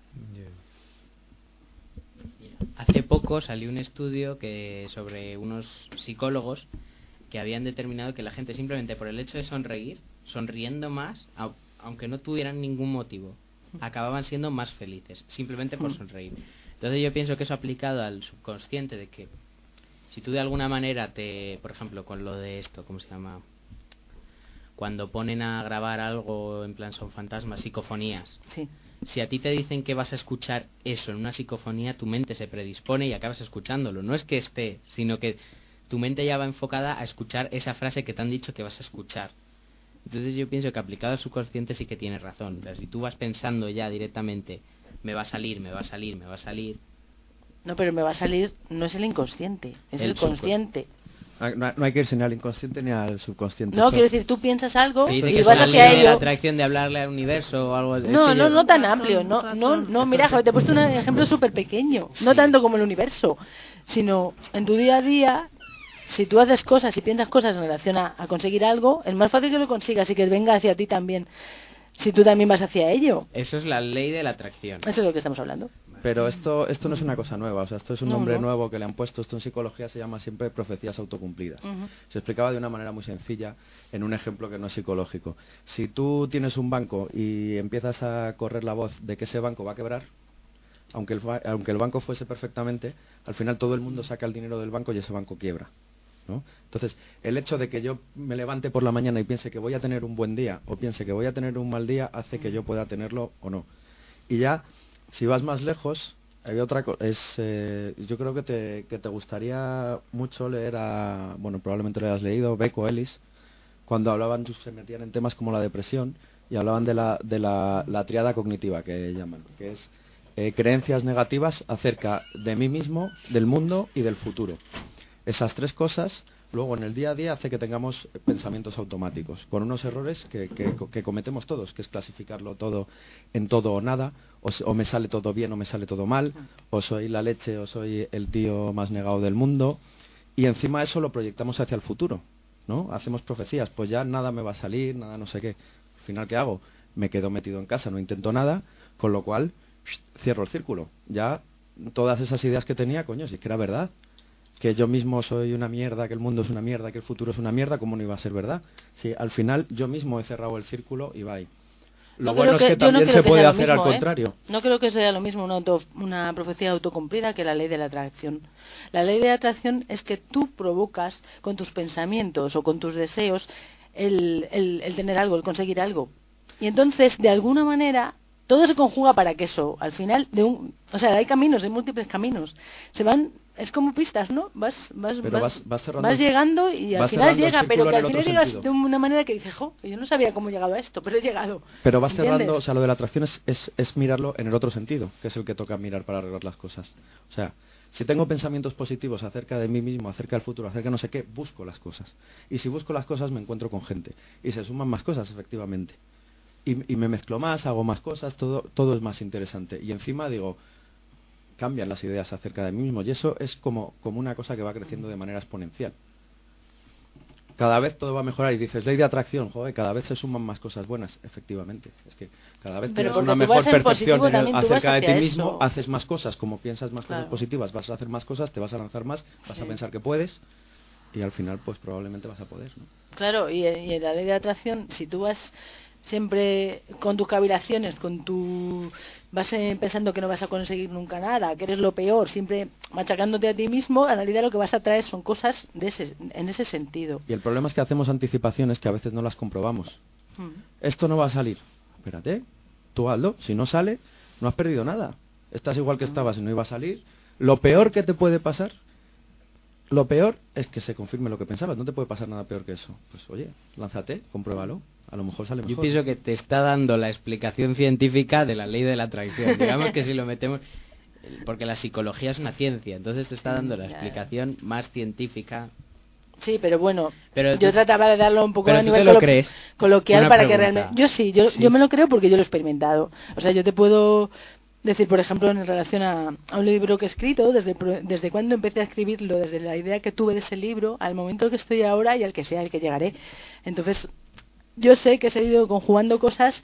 Hace poco salió un estudio sobre unos psicólogos que habían determinado que la gente simplemente por el hecho de sonreír, sonriendo más, aunque no tuvieran ningún motivo, acababan siendo más felices, simplemente por sonreír. Entonces yo pienso que eso aplicado al subconsciente, de que si tú de alguna manera por ejemplo, con lo de esto, ¿cómo se llama? Cuando ponen a grabar algo, en plan son fantasmas, psicofonías. Sí. Si a ti te dicen que vas a escuchar eso en una psicofonía, tu mente se predispone y acabas escuchándolo. No es que esté, sino que tu mente ya va enfocada a escuchar esa frase que te han dicho que vas a escuchar. Entonces yo pienso que aplicado al subconsciente sí que tienes razón. O sea, si tú vas pensando ya directamente, me va a salir. No, pero me va a salir, no es el inconsciente, es el consciente. No hay que irse ni al inconsciente ni al subconsciente. No, quiero decir, tú piensas algo y vas hacia ello. La atracción de hablarle al universo o algo así. No tan amplio. No, mira, te he puesto un ejemplo súper pequeño. Sí. No tanto como el universo, sino en tu día a día. Si tú haces cosas y piensas cosas en relación a conseguir algo, es más fácil que lo consigas y que venga hacia ti también. Si tú también vas hacia ello. Eso es la ley de la atracción. Eso es lo que estamos hablando. Pero esto no es una cosa nueva, o sea, esto es un nombre nuevo que le han puesto. Esto en psicología se llama siempre profecías autocumplidas. Se explicaba de una manera muy sencilla en un ejemplo que no es psicológico. Si tú tienes un banco y empiezas a correr la voz de que ese banco va a quebrar, aunque el banco fuese perfectamente, al final todo el mundo saca el dinero del banco y ese banco quiebra, ¿no? Entonces, el hecho de que yo me levante por la mañana y piense que voy a tener un buen día o piense que voy a tener un mal día hace que yo pueda tenerlo o no. Y ya, si vas más lejos, hay otra cosa. Yo creo que te gustaría mucho leer bueno, probablemente lo hayas leído, Beck o Ellis, cuando hablaban, se metían en temas como la depresión y hablaban de la triada cognitiva que llaman, que es creencias negativas acerca de mí mismo, del mundo y del futuro. Esas tres cosas luego en el día a día hace que tengamos pensamientos automáticos, con unos errores que cometemos todos, que es clasificarlo todo en todo o nada, o me sale todo bien o me sale todo mal, o soy la leche o soy el tío más negado del mundo, y encima eso lo proyectamos hacia el futuro, ¿no? Hacemos profecías, pues ya nada me va a salir, nada no sé qué. Al final, ¿qué hago? Me quedo metido en casa, no intento nada, con lo cual cierro el círculo. Ya todas esas ideas que tenía, coño, si es que era verdad, que yo mismo soy una mierda, que el mundo es una mierda, que el futuro es una mierda, ¿cómo no iba a ser verdad? Si al final yo mismo he cerrado el círculo y va ahí. Lo bueno es que también se puede hacer al contrario. No creo que sea lo mismo una profecía autocumplida que la ley de la atracción. La ley de la atracción es que tú provocas con tus pensamientos o con tus deseos el tener algo, el conseguir algo. Y entonces, de alguna manera, todo se conjuga para que eso, al final, o sea, hay caminos, hay múltiples caminos. Es como pistas, ¿no? Vas llegando y al final llega, pero que al final llegas de una manera que dices, yo no sabía cómo he llegado a esto, pero he llegado. Pero vas cerrando, o sea, lo de la atracción es mirarlo en el otro sentido, que es el que toca mirar para arreglar las cosas. O sea, si tengo pensamientos positivos acerca de mí mismo, acerca del futuro, acerca de no sé qué, busco las cosas. Y si busco las cosas me encuentro con gente. Y se suman más cosas, efectivamente. Y me mezclo más, hago más cosas, todo es más interesante. Y encima digo, cambian las ideas acerca de mí mismo, y eso es como una cosa que va creciendo de manera exponencial. Cada vez todo va a mejorar y dices, ley de atracción, joder, cada vez se suman más cosas buenas, efectivamente. Es que cada vez tienes una mejor percepción acerca de ti mismo, haces más cosas, como piensas más cosas positivas, vas a hacer más cosas, te vas a lanzar más, vas a pensar que puedes, y al final pues probablemente vas a poder, ¿no? Claro, y en la ley de atracción, si tú vas siempre con tus cavilaciones, vas pensando que no vas a conseguir nunca nada, que eres lo peor, siempre machacándote a ti mismo, en realidad lo que vas a traer son cosas en ese sentido. Y el problema es que hacemos anticipaciones que a veces no las comprobamos. Esto no va a salir. Espérate, tú hazlo. Si no sale, no has perdido nada. Estás igual que estabas y no iba a salir. Lo peor que te puede pasar, lo peor es que se confirme lo que pensabas. No te puede pasar nada peor que eso. Pues oye, lánzate, compruébalo. A lo mejor sale mejor. Yo pienso que te está dando la explicación científica de la ley de la atracción. Digamos que si lo metemos... Porque la psicología es una ciencia, entonces te está dando la explicación más científica. Sí, pero bueno, yo trataba de darlo un poco a nivel coloquial una para pregunta. que realmente... Yo me lo creo porque yo lo he experimentado. O sea, yo te puedo decir, por ejemplo, en relación a un libro que he escrito, desde cuando empecé a escribirlo, desde la idea que tuve de ese libro, al momento que estoy ahora y al que sea el que llegaré. Entonces... Yo sé que he ido conjugando cosas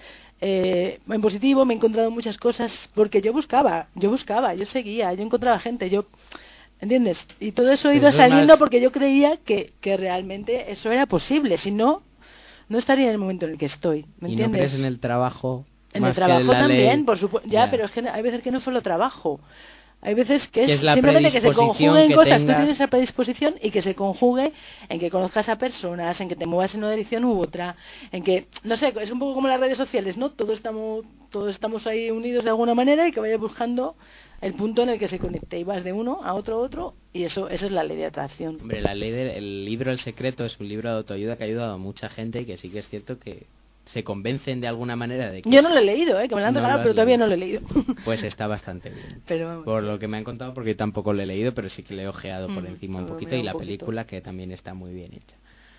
en positivo, me he encontrado muchas cosas porque yo buscaba, yo seguía, yo encontraba gente, ¿entiendes? Y todo eso ha ido saliendo porque yo creía que realmente eso era posible, si no, no estaría en el momento en el que estoy, ¿me entiendes? ¿Y no crees en el trabajo? En el trabajo también, por supuesto, pero es que hay veces que no solo trabajo. Hay veces que es simplemente que se conjuguen cosas, tú tienes esa predisposición y que se conjugue en que conozcas a personas, en que te muevas en una dirección u otra, en que, no sé, es un poco como las redes sociales, ¿no? Todos estamos ahí unidos de alguna manera y que vayas buscando el punto en el que se conecte y vas de uno a otro y esa es la ley de atracción. Hombre, el libro El Secreto es un libro de autoayuda que ha ayudado a mucha gente y que sí que es cierto que se convencen de alguna manera de que... Yo no lo he leído, que me lo han regalado, pero todavía no lo he leído. Pues está bastante bien. Pero, por lo que me han contado, porque yo tampoco lo he leído, pero sí que le he ojeado por encima un poquito, y la película que también está muy bien hecha.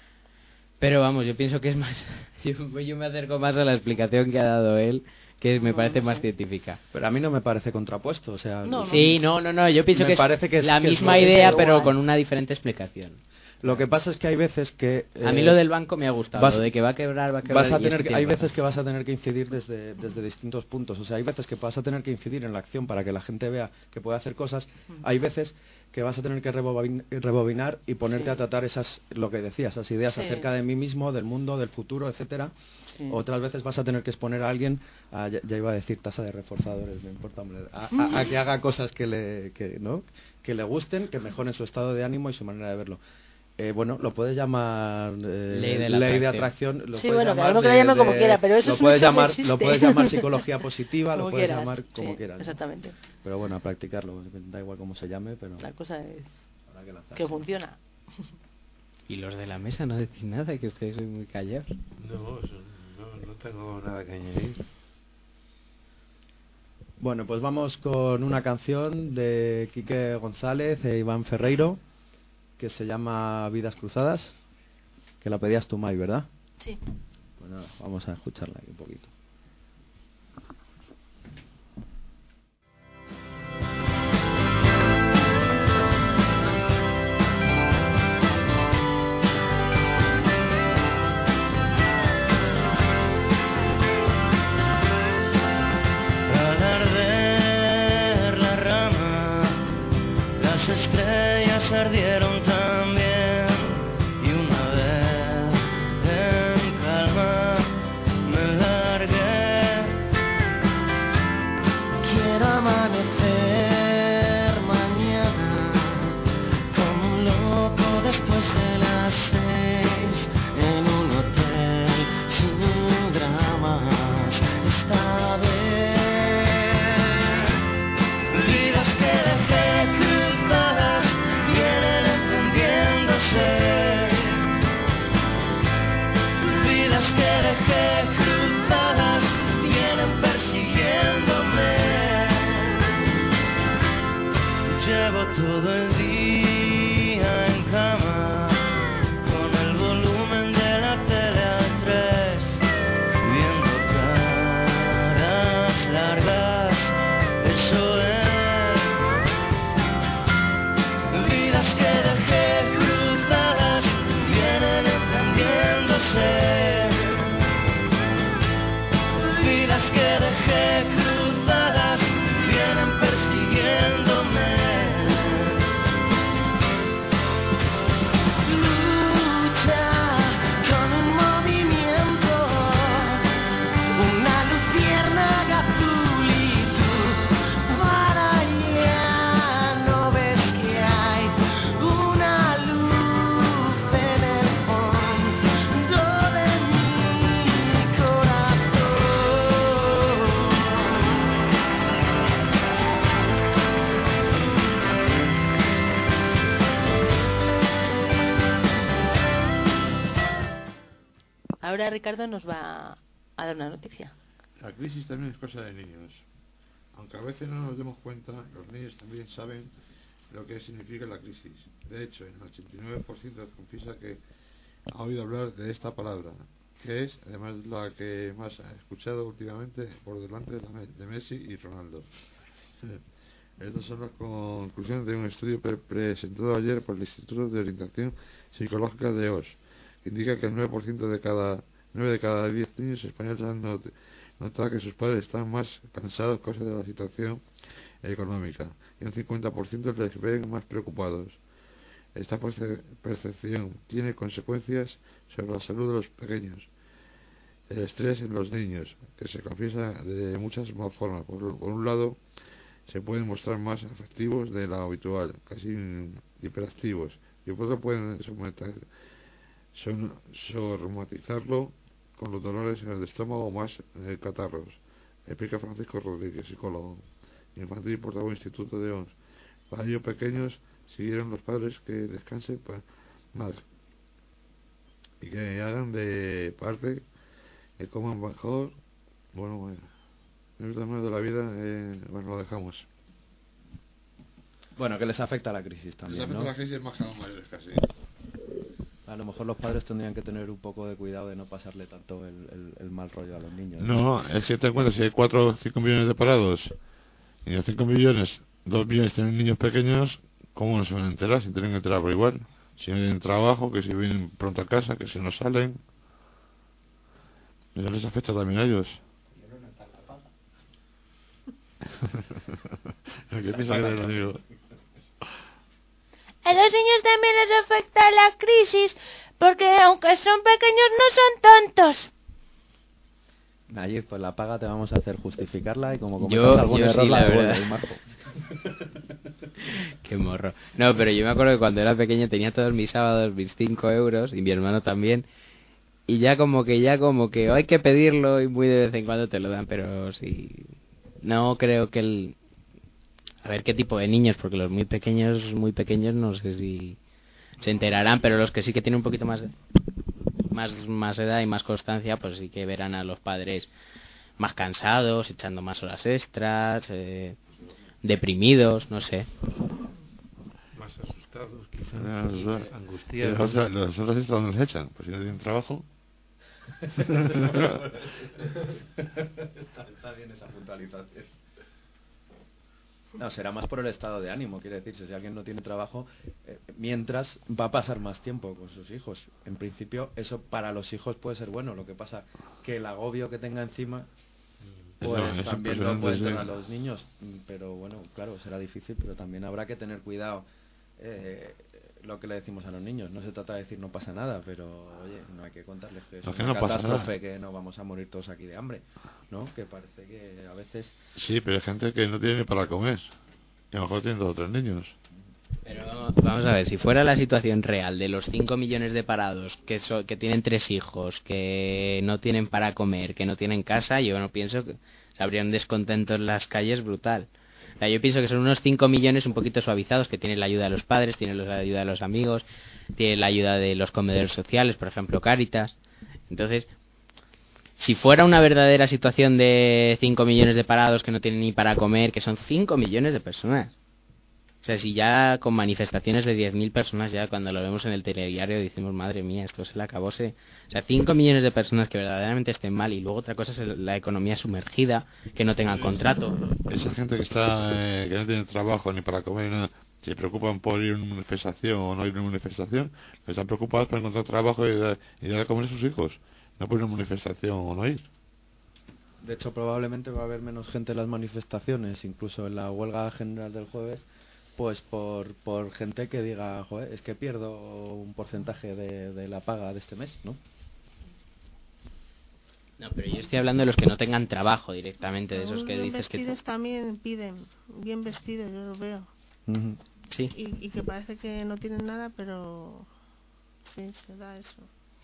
Pero vamos, yo pienso que es más... yo me acerco más a la explicación que ha dado él, que me parece más científica. Pero a mí no me parece contrapuesto, o sea... Sí, no, yo pienso que es la misma idea, pero con una diferente explicación. Lo que pasa es que hay veces que... a mí lo del banco me ha gustado, lo de que va a quebrar, hay veces que vas a tener que incidir desde distintos puntos. O sea, hay veces que vas a tener que incidir en la acción para que la gente vea que puede hacer cosas. Hay veces que vas a tener que rebobinar y ponerte a tratar lo que decías, esas ideas acerca de mí mismo, del mundo, del futuro, etcétera. Otras veces vas a tener que exponer a alguien, ya iba a decir tasa de reforzadores, no importa, hombre, a que haga cosas que le gusten, que mejoren su estado de ánimo y su manera de verlo. Bueno, lo puedes llamar ley de atracción. Sí, bueno, cada uno que lo llame como quiera, pero eso lo puedes llamar psicología positiva, lo puedes llamar como quieras. Exactamente. Pero bueno, a practicarlo, da igual cómo se llame, pero... La cosa es que funciona. Y los de la mesa no decís nada, que ustedes son muy callados. No tengo nada que añadir. Bueno, pues vamos con una canción de Quique González e Iván Ferreiro, que se llama Vidas Cruzadas, que la pedías tú, Mai, ¿verdad? Sí. Pues nada, vamos a escucharla aquí un poquito. Al arder la rama, las estrellas ardieron también, y una vez en calma me largué. Quiero amanecer mañana como un loco después de las 6 en un hotel sin dramas esta vez. Vidas que dejé cruzadas vienen encendiéndose. Vidas que dejé cruzadas vienen persiguiéndome. Llevo todo el día en cama con el volumen de la tele al 3, viendo caras largas. Eso es. Vidas que dejé cruzadas vienen encendiéndose. Vidas que dejé cruzadas vienen persiguiéndome. Lucha con un movimiento, una luciérnaga azul y tú para allá no ves que hay una luz en el fondo de mi corazón. Ahora Ricardo nos va a dar una noticia. La crisis también es cosa de niños. Aunque a veces no nos demos cuenta, los niños también saben lo que significa la crisis. De hecho, el 89% confiesa que ha oído hablar de esta palabra, que es además la que más ha escuchado últimamente por delante de Messi y Ronaldo. Estas son las conclusiones de un estudio presentado ayer por el Instituto de Orientación Psicológica de Osh, que indica que el 9% de cada 10 niños españoles han notado que sus padres están más cansados a causa de la situación económica, y un 50% les ven más preocupados. Esta percepción tiene consecuencias sobre la salud de los pequeños. El estrés en los niños, que se confiesa de muchas formas. Por un lado, se pueden mostrar más afectivos de lo habitual, casi hiperactivos, y por otro pueden somatizarlo con los dolores en el estómago o más catarros, explica Francisco Rodríguez, psicólogo infantil y portavoz del Instituto de ONS. Para ellos pequeños siguieron los padres que descansen más y que hagan de parte, que coman mejor. Bueno, el tema de la vida, bueno, lo dejamos. Bueno, que les afecta la crisis también, les afecta, ¿no? la crisis más que a los mayores casi. A lo mejor los padres tendrían que tener un poco de cuidado de no pasarle tanto el mal rollo a los niños. No, es que te encuentras, si hay 4 o 5 millones de parados y de 5 millones, 2 millones tienen niños pequeños, ¿cómo no se van a enterar? Si tienen que enterar por igual. si no tienen trabajo, que si vienen pronto a casa, que si no salen. Ya les afecta también a ellos. ¿Qué piensa que te digo? A los niños también les afecta la crisis, porque aunque son pequeños no son tontos. Nayib, pues la paga te vamos a hacer justificarla y como comentas algún error sí, la verdad. Qué morro. No, pero yo me acuerdo que cuando era pequeño tenía todos mis sábados mis 5 euros y mi hermano también. Y ya como que hay que pedirlo y muy de vez en cuando te lo dan, pero sí. No creo que a ver qué tipo de niños, porque los muy pequeños no sé si se enterarán, pero los que sí que tienen un poquito más edad y más constancia, pues sí que verán a los padres más cansados, echando más horas extras, deprimidos, no sé. Más asustados, quizás, angustiados. Las horas extras ¿dónde les echan? Pues si no tienen trabajo. Está bien esa puntualización. No, será más por el estado de ánimo, quiere decirse, si alguien no tiene trabajo, mientras va a pasar más tiempo con sus hijos. En principio, eso para los hijos puede ser bueno, lo que pasa que el agobio que tenga encima, pues también lo pueden tener los niños, pero bueno, claro, será difícil, pero también habrá que tener cuidado. Lo que le decimos a los niños, no se trata de decir no pasa nada, pero oye, no hay que contarles que es una catástrofe, que no vamos a morir todos aquí de hambre, ¿no? Que parece que a veces... Sí, pero hay gente que no tiene ni para comer, y a lo mejor tiene 2 o 3 niños. Pero vamos a ver, si fuera la situación real de los 5 millones de parados que tienen 3 hijos, que no tienen para comer, que no tienen casa, yo no pienso que habría un descontento en las calles brutal. O sea, yo pienso que son unos 5 millones un poquito suavizados, que tienen la ayuda de los padres, tienen la ayuda de los amigos, tienen la ayuda de los comedores sociales, por ejemplo Cáritas. Entonces, si fuera una verdadera situación de 5 millones de parados que no tienen ni para comer, que son 5 millones de personas. O sea, si ya con manifestaciones de 10.000 personas, ya cuando lo vemos en el telediario decimos, madre mía, esto se le acabóse. O sea, 5 millones de personas que verdaderamente estén mal, y luego otra cosa es la economía sumergida, que no tengan contrato. Esa gente que que no tiene trabajo ni para comer ni nada, se preocupan por ir a una manifestación o no ir a una manifestación, están preocupados por encontrar trabajo y dar de comer a sus hijos, no por ir a una manifestación o no ir. De hecho, probablemente va a haber menos gente en las manifestaciones, incluso en la huelga general del jueves, pues por gente que diga, joder, es que pierdo un porcentaje de la paga de este mes, ¿no? No, pero yo estoy hablando de los que no tengan trabajo directamente, de esos que dices que... Los vestidos también piden, bien vestidos, yo los veo. Sí. Y que parece que no tienen nada, pero sí, se da eso.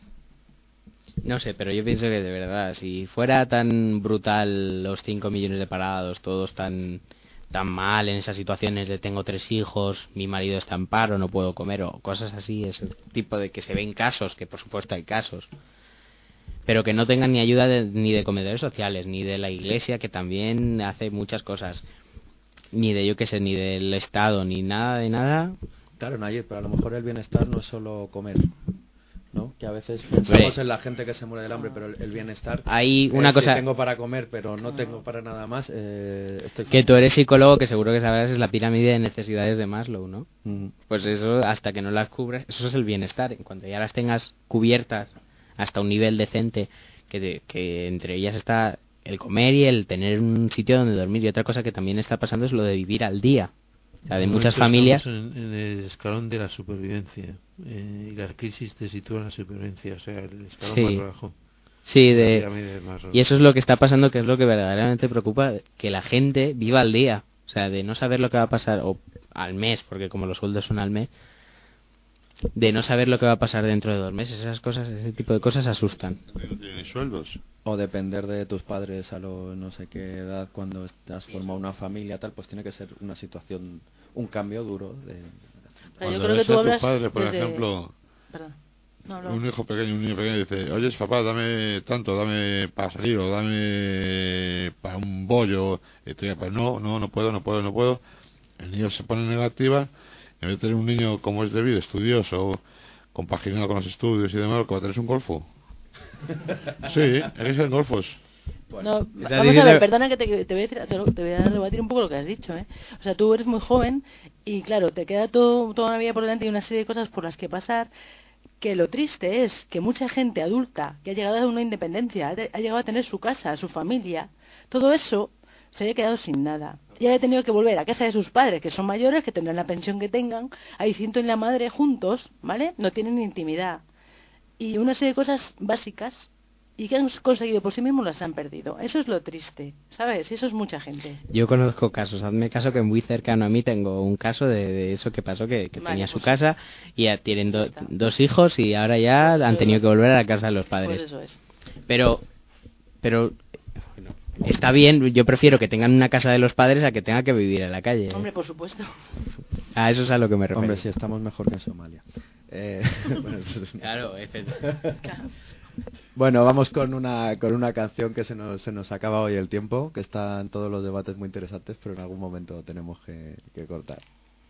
No sé, pero yo pienso que de verdad, si fuera tan brutal los 5 millones de parados, todos tan mal en esas situaciones de tengo 3 hijos, mi marido está en paro, no puedo comer, o cosas así, ese tipo de que se ven casos, que por supuesto hay casos, pero que no tengan ni ayuda ni de comedores sociales, ni de la iglesia, que también hace muchas cosas, ni de, yo qué sé, ni del Estado, ni nada de nada. Claro, Nayib, pero a lo mejor el bienestar no es solo comer, ¿no? Que a veces pensamos en la gente que se muere del hambre, pero el bienestar hay una cosa, si tengo para comer pero no tengo para nada más, que tú eres psicólogo, que seguro que sabrás, es la pirámide de necesidades de Maslow, ¿no? Pues eso, hasta que no las cubras, eso es el bienestar. En cuanto ya las tengas cubiertas hasta un nivel decente, que entre ellas está el comer y el tener un sitio donde dormir, y otra cosa que también está pasando es lo de vivir al día. O sea, de muchas familias en el escalón de la supervivencia, y la crisis te sitúa en la supervivencia, o sea, el escalón más bajo. Sí, y eso es lo que está pasando, que es lo que verdaderamente preocupa, que la gente viva al día, o sea, de no saber lo que va a pasar, o al mes, porque como los sueldos son al mes, de no saber lo que va a pasar dentro de 2 meses. Esas cosas, ese tipo de cosas asustan. No tienen sueldos. O depender de tus padres a no sé qué edad, cuando has formado una familia, tal, pues tiene que ser una situación, un cambio duro. Pero yo creo que tú hablas padre, por ejemplo, un hijo pequeño, un niño pequeño dice, oye, papá, dame tanto, dame para salir, o dame para un bollo, y tú pues no puedo. El niño se pone negativa. En vez de tener un niño como es debido, estudioso, compaginado con los estudios y demás, lo que va a tener es un golfo. Sí, eligen golfos. No, vamos a ver, perdona que te voy a rebatir un poco lo que has dicho, ¿eh? O sea, tú eres muy joven y claro, te queda toda una vida por delante y una serie de cosas por las que pasar, que lo triste es que mucha gente adulta que ha llegado a una independencia, ha llegado a tener su casa, su familia, todo eso se haya quedado sin nada. Y haya tenido que volver a casa de sus padres, que son mayores, que tendrán la pensión que tengan, ahí siento en la madre juntos, ¿vale? No tienen intimidad. Y una serie de cosas básicas y que han conseguido por sí mismos las han perdido. Eso es lo triste, ¿sabes? Eso es mucha gente. Yo conozco casos, hazme caso que muy cercano a mí tengo un caso de eso que pasó, que vale, tenía su casa y ya tienen dos hijos y ahora ya han tenido que volver a la casa de los padres. Pues eso es. Pero bueno, está bien, yo prefiero que tengan una casa de los padres a que tengan que vivir en la calle. Hombre, por supuesto. A eso es a lo que me refiero. Hombre, sí, estamos mejor que en Somalia. Bueno, claro, Claro. Bueno, vamos con una canción que se nos acaba hoy el tiempo, que está en todos los debates muy interesantes, pero en algún momento tenemos que cortar.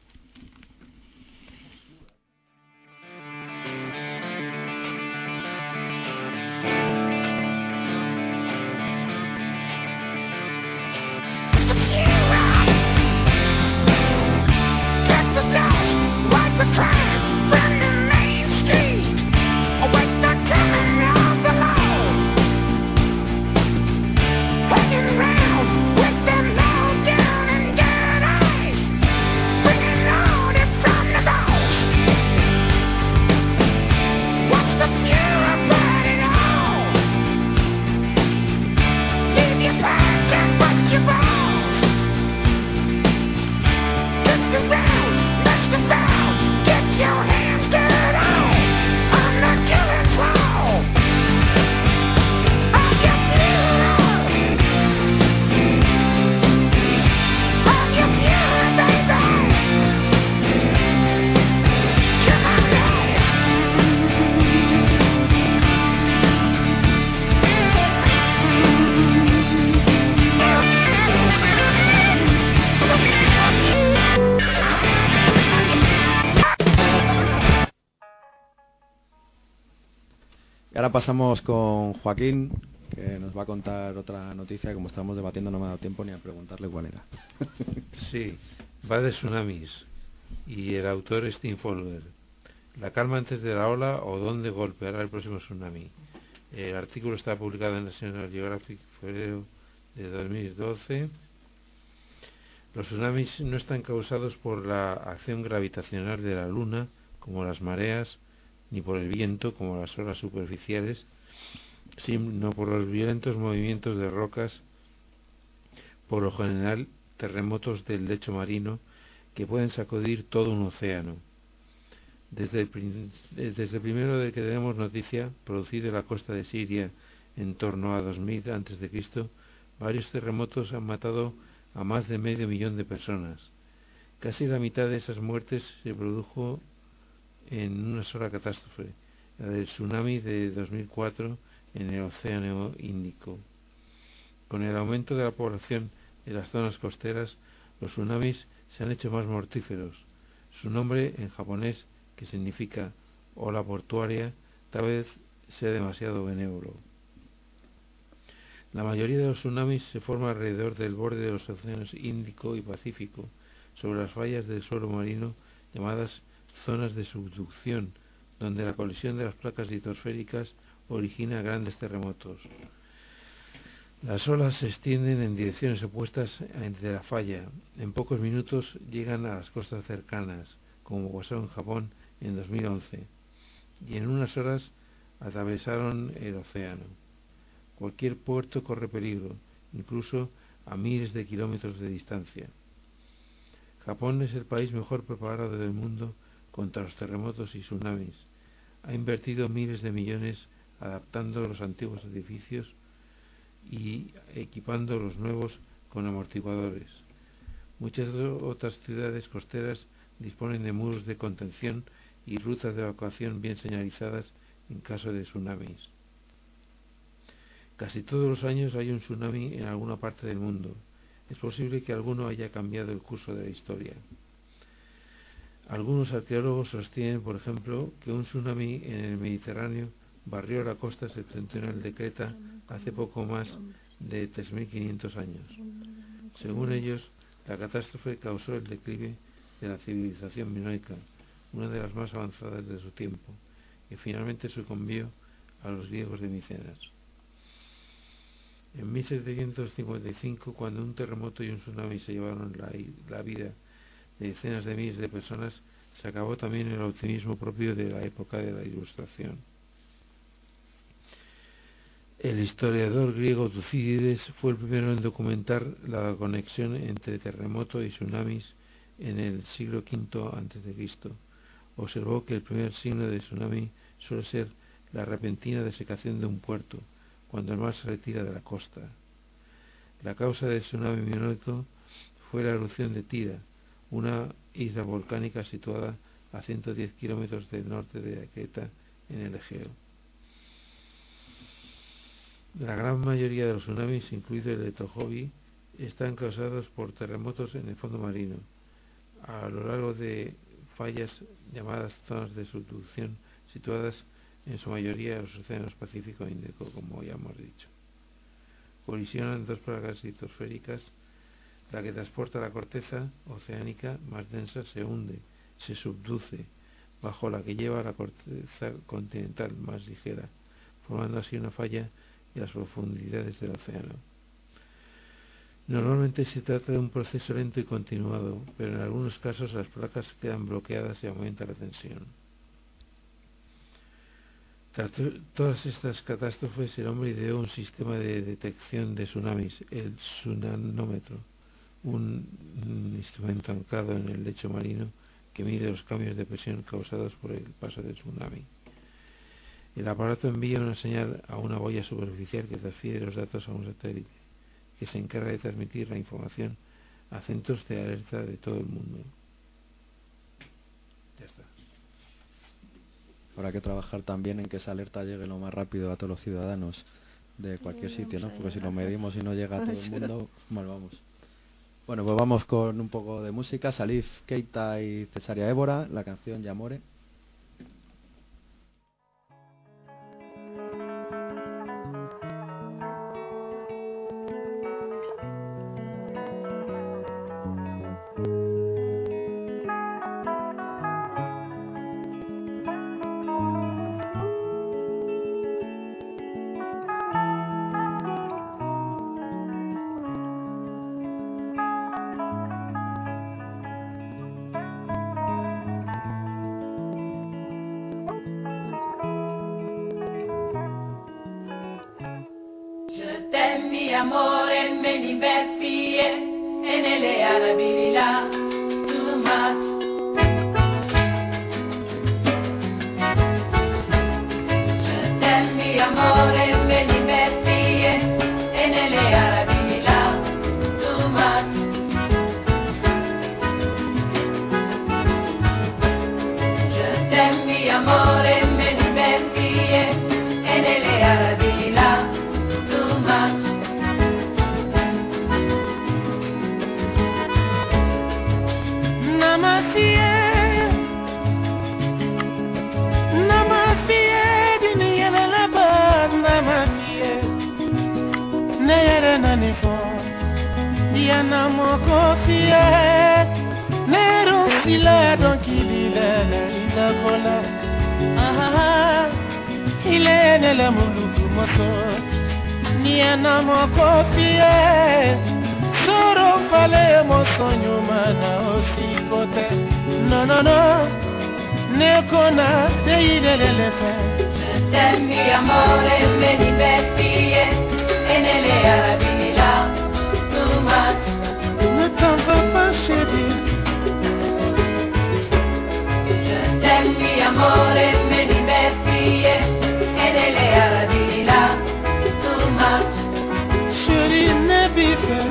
Ahora pasamos con Joaquín, que nos va a contar otra noticia. Como estábamos debatiendo no me ha dado tiempo ni a preguntarle cuál era. Sí, va de tsunamis y el autor es Tim Fowler. La calma antes de la ola o dónde golpeará el próximo tsunami. El artículo está publicado en National Geographic febrero de 2012. Los tsunamis no están causados por la acción gravitacional de la Luna, como las mareas, ni por el viento, como las olas superficiales, sino por los violentos movimientos de rocas, por lo general terremotos del lecho marino, que pueden sacudir todo un océano. Desde el primero del que tenemos noticia, producido en la costa de Siria en torno a 2000 a.C., varios terremotos han matado a más de 500.000 de personas. Casi la mitad de esas muertes se produjo en una sola catástrofe, la del tsunami de 2004 en el Océano Índico. Con el aumento de la población en las zonas costeras, los tsunamis se han hecho más mortíferos. Su nombre en japonés, que significa ola portuaria, tal vez sea demasiado benévolo. La mayoría de los tsunamis se forman alrededor del borde de los océanos Índico y Pacífico, sobre las fallas del suelo marino llamadas zonas de subducción, donde la colisión de las placas litosféricas origina grandes terremotos. Las olas se extienden en direcciones opuestas de la falla. En pocos minutos llegan a las costas cercanas, como pasó en Japón en 2011, y en unas horas atravesaron el océano. Cualquier puerto corre peligro, incluso a miles de kilómetros de distancia. Japón es el país mejor preparado del mundo contra los terremotos y tsunamis. Ha invertido miles de millones adaptando los antiguos edificios y equipando los nuevos con amortiguadores. Muchas otras ciudades costeras disponen de muros de contención y rutas de evacuación bien señalizadas en caso de tsunamis. Casi todos los años hay un tsunami en alguna parte del mundo. Es posible que alguno haya cambiado el curso de la historia. Algunos arqueólogos sostienen, por ejemplo, que un tsunami en el Mediterráneo barrió la costa septentrional de Creta hace poco más de 3.500 años. Según ellos, la catástrofe causó el declive de la civilización minoica, una de las más avanzadas de su tiempo, que finalmente sucumbió a los griegos de Micenas. En 1755, cuando un terremoto y un tsunami se llevaron la vida de decenas de miles de personas, se acabó también el optimismo propio de la época de la Ilustración. El historiador griego Tucídides fue el primero en documentar la conexión entre terremoto y tsunamis en el siglo V a.C. Observó que el primer signo de tsunami suele ser la repentina desecación de un puerto, cuando el mar se retira de la costa. La causa del tsunami minoico fue la erupción de Tira, una isla volcánica situada a 110 kilómetros del norte de Creta, en el Egeo. La gran mayoría de los tsunamis, incluido el de Tohoku, están causados por terremotos en el fondo marino, a lo largo de fallas llamadas zonas de subducción, situadas en su mayoría en los océanos Pacífico e Índico, como ya hemos dicho. Colisionan dos placas litosféricas. La que transporta la corteza oceánica más densa se hunde, se subduce, bajo la que lleva la corteza continental más ligera, formando así una falla en las profundidades del océano. Normalmente se trata de un proceso lento y continuado, pero en algunos casos las placas quedan bloqueadas y aumenta la tensión. Tras todas estas catástrofes, el hombre ideó un sistema de detección de tsunamis, el tsunamómetro, un instrumento anclado en el lecho marino que mide los cambios de presión causados por el paso del tsunami. El aparato envía una señal a una boya superficial que transfiere los datos a un satélite, que se encarga de transmitir la información a centros de alerta de todo el mundo. Ya está. Habrá que trabajar también en que esa alerta llegue lo más rápido a todos los ciudadanos de cualquier sitio, ¿no? Porque si lo medimos y no llega a todo el mundo, mal vamos. Bueno, pues vamos con un poco de música. Salif Keita y Cesaria Évora, la canción Yamore. Mi amore me diverti e nelle arabi là too much. Je t'aime mi amore me diverti e nelle arabi là too much. Je t'aime mi amore me diverti e nelle arabi là too much. Diana moko fie Nero sila donc il est la vola il est nella munduku moso Diana moko fie Soro fale mo sogno mana osi kote No no no Ne kona de idele fe Je t'aime mi amore me diverti e nelle arabi là too much. Ne t'en vas pas chérie. Je t'aime mi amore me diverti e nelle arabi là too much. Chérie ne bife.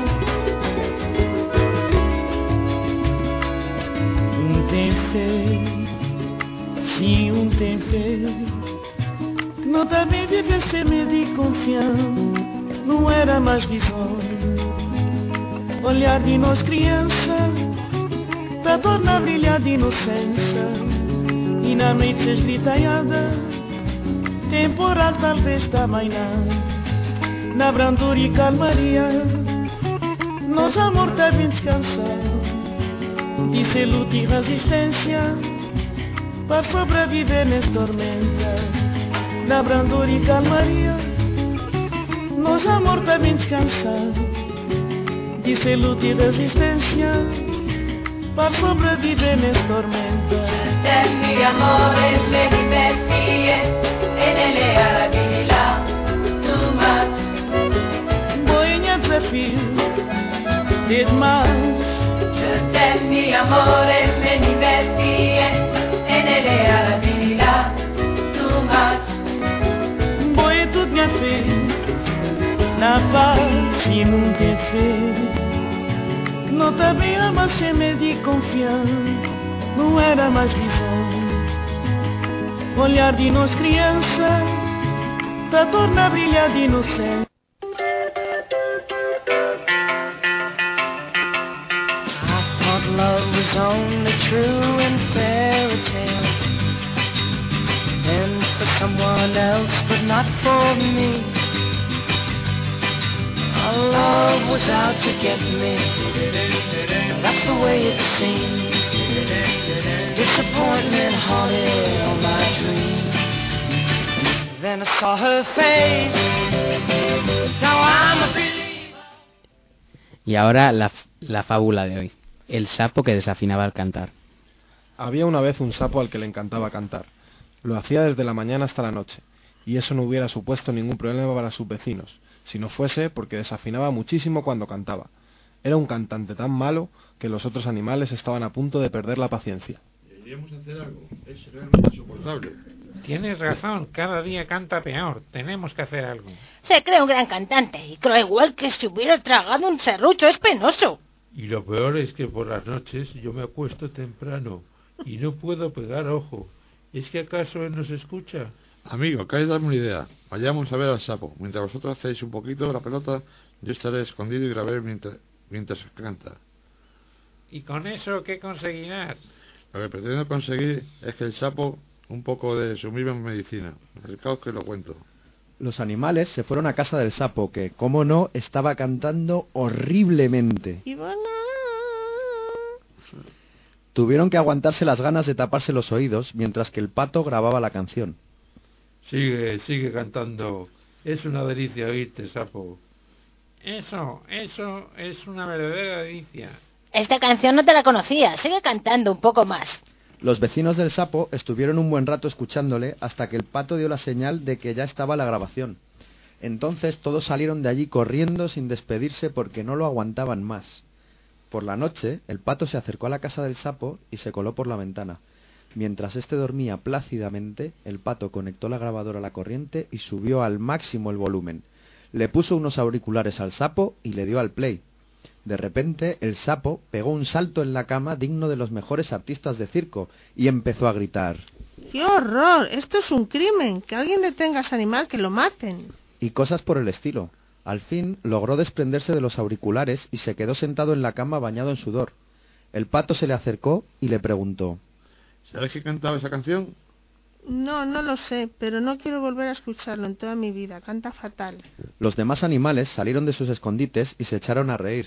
Tem fait, si on tem fait. Não também viver sem medo e confiança. Não era mais visão. Olhar de nós criança, pra tornar a brilhar de inocência. E na noite esgritaiada, temporal talvez também não. Na brandura e calmaria, nosso amor tá bem descansado. Disse luta e resistência para sobreviver nessa tormenta. Na brandura e calmaria, nosso amor tá bem descansado. Disse luta e resistência para sobreviver nessa tormenta. Mi amore me divertí en el Arabila, too much. Boinha desafio, demais. Je t'aime mi amore me divertí en el Arabila, too much. Boia tudo minha fé, na paz e nunca é fé. Não tá bem a você me de confiança. Não era mais visão. Olhar de nós criança tá torna a brilhar de inocente. I thought love was only true in fairy tales, and for someone else but not for me. Our love was out to get me. That's the way it seemed. Disappointment haunted all my dreams. Then I saw her face. Now I'm a believer. Y ahora la fábula de hoy. El sapo que desafinaba al cantar. Había una vez un sapo al que le encantaba cantar. Lo hacía desde la mañana hasta la noche, y eso no hubiera supuesto ningún problema para sus vecinos, si no fuese porque desafinaba muchísimo cuando cantaba. Era un cantante tan malo que los otros animales estaban a punto de perder la paciencia. Deberíamos hacer algo. Es realmente insoportable. Tienes razón, cada día canta peor. Tenemos que hacer algo. Se cree un gran cantante y creo igual que si hubiera tragado un serrucho. Es penoso. Y lo peor es que por las noches yo me acuesto temprano y no puedo pegar ojo. ¿Es que acaso él nos escucha? Amigo, acabas de darme una idea. Vayamos a ver al sapo. Mientras vosotros hacéis un poquito la pelota, yo estaré escondido y grabaré mientras canta. ¿Y con eso qué conseguirás? Lo que pretendo conseguir es que el sapo un poco de su misma medicina. Acercaos que lo cuento. Los animales se fueron a casa del sapo, que, como no, estaba cantando horriblemente. Tuvieron que aguantarse las ganas de taparse los oídos mientras que el pato grababa la canción. Sigue cantando. Es una delicia oírte, sapo. Eso es una verdadera delicia. Esta canción no te la conocía. Sigue cantando un poco más. Los vecinos del sapo estuvieron un buen rato escuchándole hasta que el pato dio la señal de que ya estaba la grabación. Entonces todos salieron de allí corriendo sin despedirse porque no lo aguantaban más. Por la noche, el pato se acercó a la casa del sapo y se coló por la ventana. Mientras éste dormía plácidamente, el pato conectó la grabadora a la corriente y subió al máximo el volumen. Le puso unos auriculares al sapo y le dio al play. De repente, el sapo pegó un salto en la cama digno de los mejores artistas de circo y empezó a gritar. ¡Qué horror! Esto es un crimen. Que alguien detenga a ese animal, que lo maten. Y cosas por el estilo. Al fin logró desprenderse de los auriculares y se quedó sentado en la cama bañado en sudor. El pato se le acercó y le preguntó. ¿Sabes quién cantaba esa canción? No lo sé, pero no quiero volver a escucharlo en toda mi vida. Canta fatal. Los demás animales salieron de sus escondites y se echaron a reír.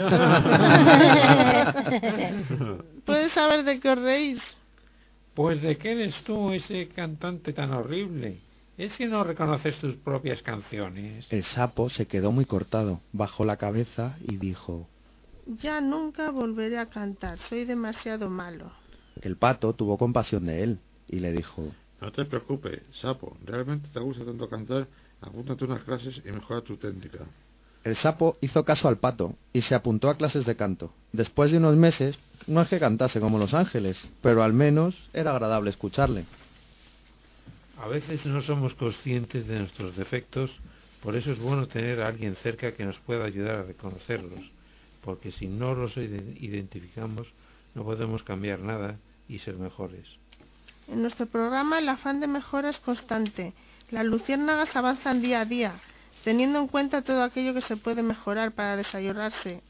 ¿Puedes saber de qué os reís? Pues de qué eres tú ese cantante tan horrible. ¿Es que no reconoces tus propias canciones? El sapo se quedó muy cortado, bajó la cabeza y dijo. Ya nunca volveré a cantar, soy demasiado malo. El pato tuvo compasión de él y le dijo. No te preocupes, sapo, realmente te gusta tanto cantar, apúntate unas clases y mejora tu técnica. El sapo hizo caso al pato y se apuntó a clases de canto. Después de unos meses, no es que cantase como los ángeles, pero al menos era agradable escucharle. A veces no somos conscientes de nuestros defectos, por eso es bueno tener a alguien cerca que nos pueda ayudar a reconocerlos, porque si no los identificamos, no podemos cambiar nada y ser mejores. En nuestro programa el afán de mejora es constante. Las luciérnagas avanzan día a día, teniendo en cuenta todo aquello que se puede mejorar para desarrollarse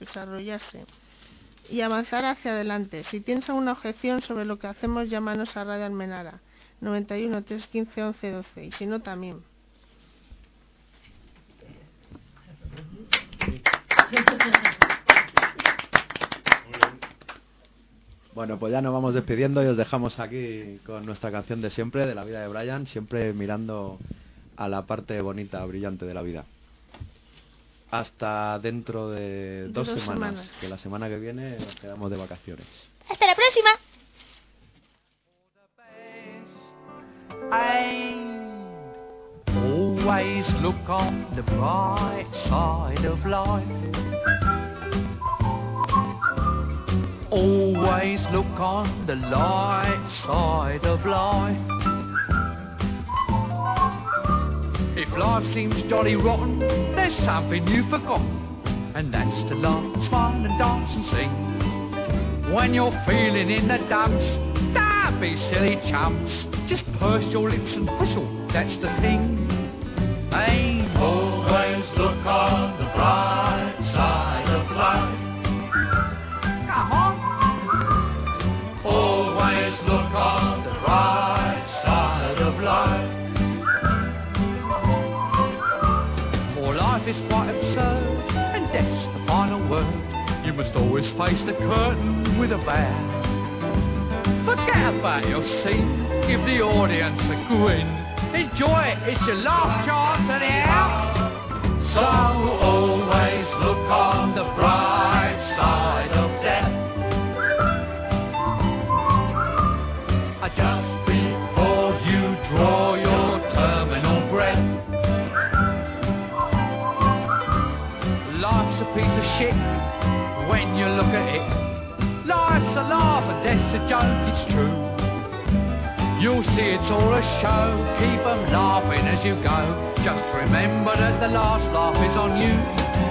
y avanzar hacia adelante. Si tienes alguna objeción sobre lo que hacemos, llámanos a Radio Almenara. 91 315 11 12. Y si no, también. Bueno, pues ya nos vamos despidiendo y os dejamos aquí con nuestra canción de siempre, de la vida de Brian, siempre mirando a la parte bonita, brillante de la vida. Hasta dentro de dos semanas, que la semana que viene nos quedamos de vacaciones. ¡Hasta la próxima! Always look on the bright side of life. Always look on the light side of life. If life seems jolly rotten, there's something you've forgotten, and that's to laugh, smile and dance and sing. When you're feeling in the dumps, don't be silly chumps. Just purse your lips and whistle, that's the thing. Hey, always look on the bright side of life. Come on. Always look on the bright side of life. For life is quite absurd, and death's the final word. You must always face the curtain with a bow. Forget about your scene, give the audience a grin. Enjoy it, it's your last chance anyhow. So always look on the bright side of death. Just before you draw your terminal breath. Life's a piece of shit when you look at it. Life's a laugh and death's a joke, it's true. You'll see it's all a show, keep 'em laughing as you go. Just remember that the last laugh is on you.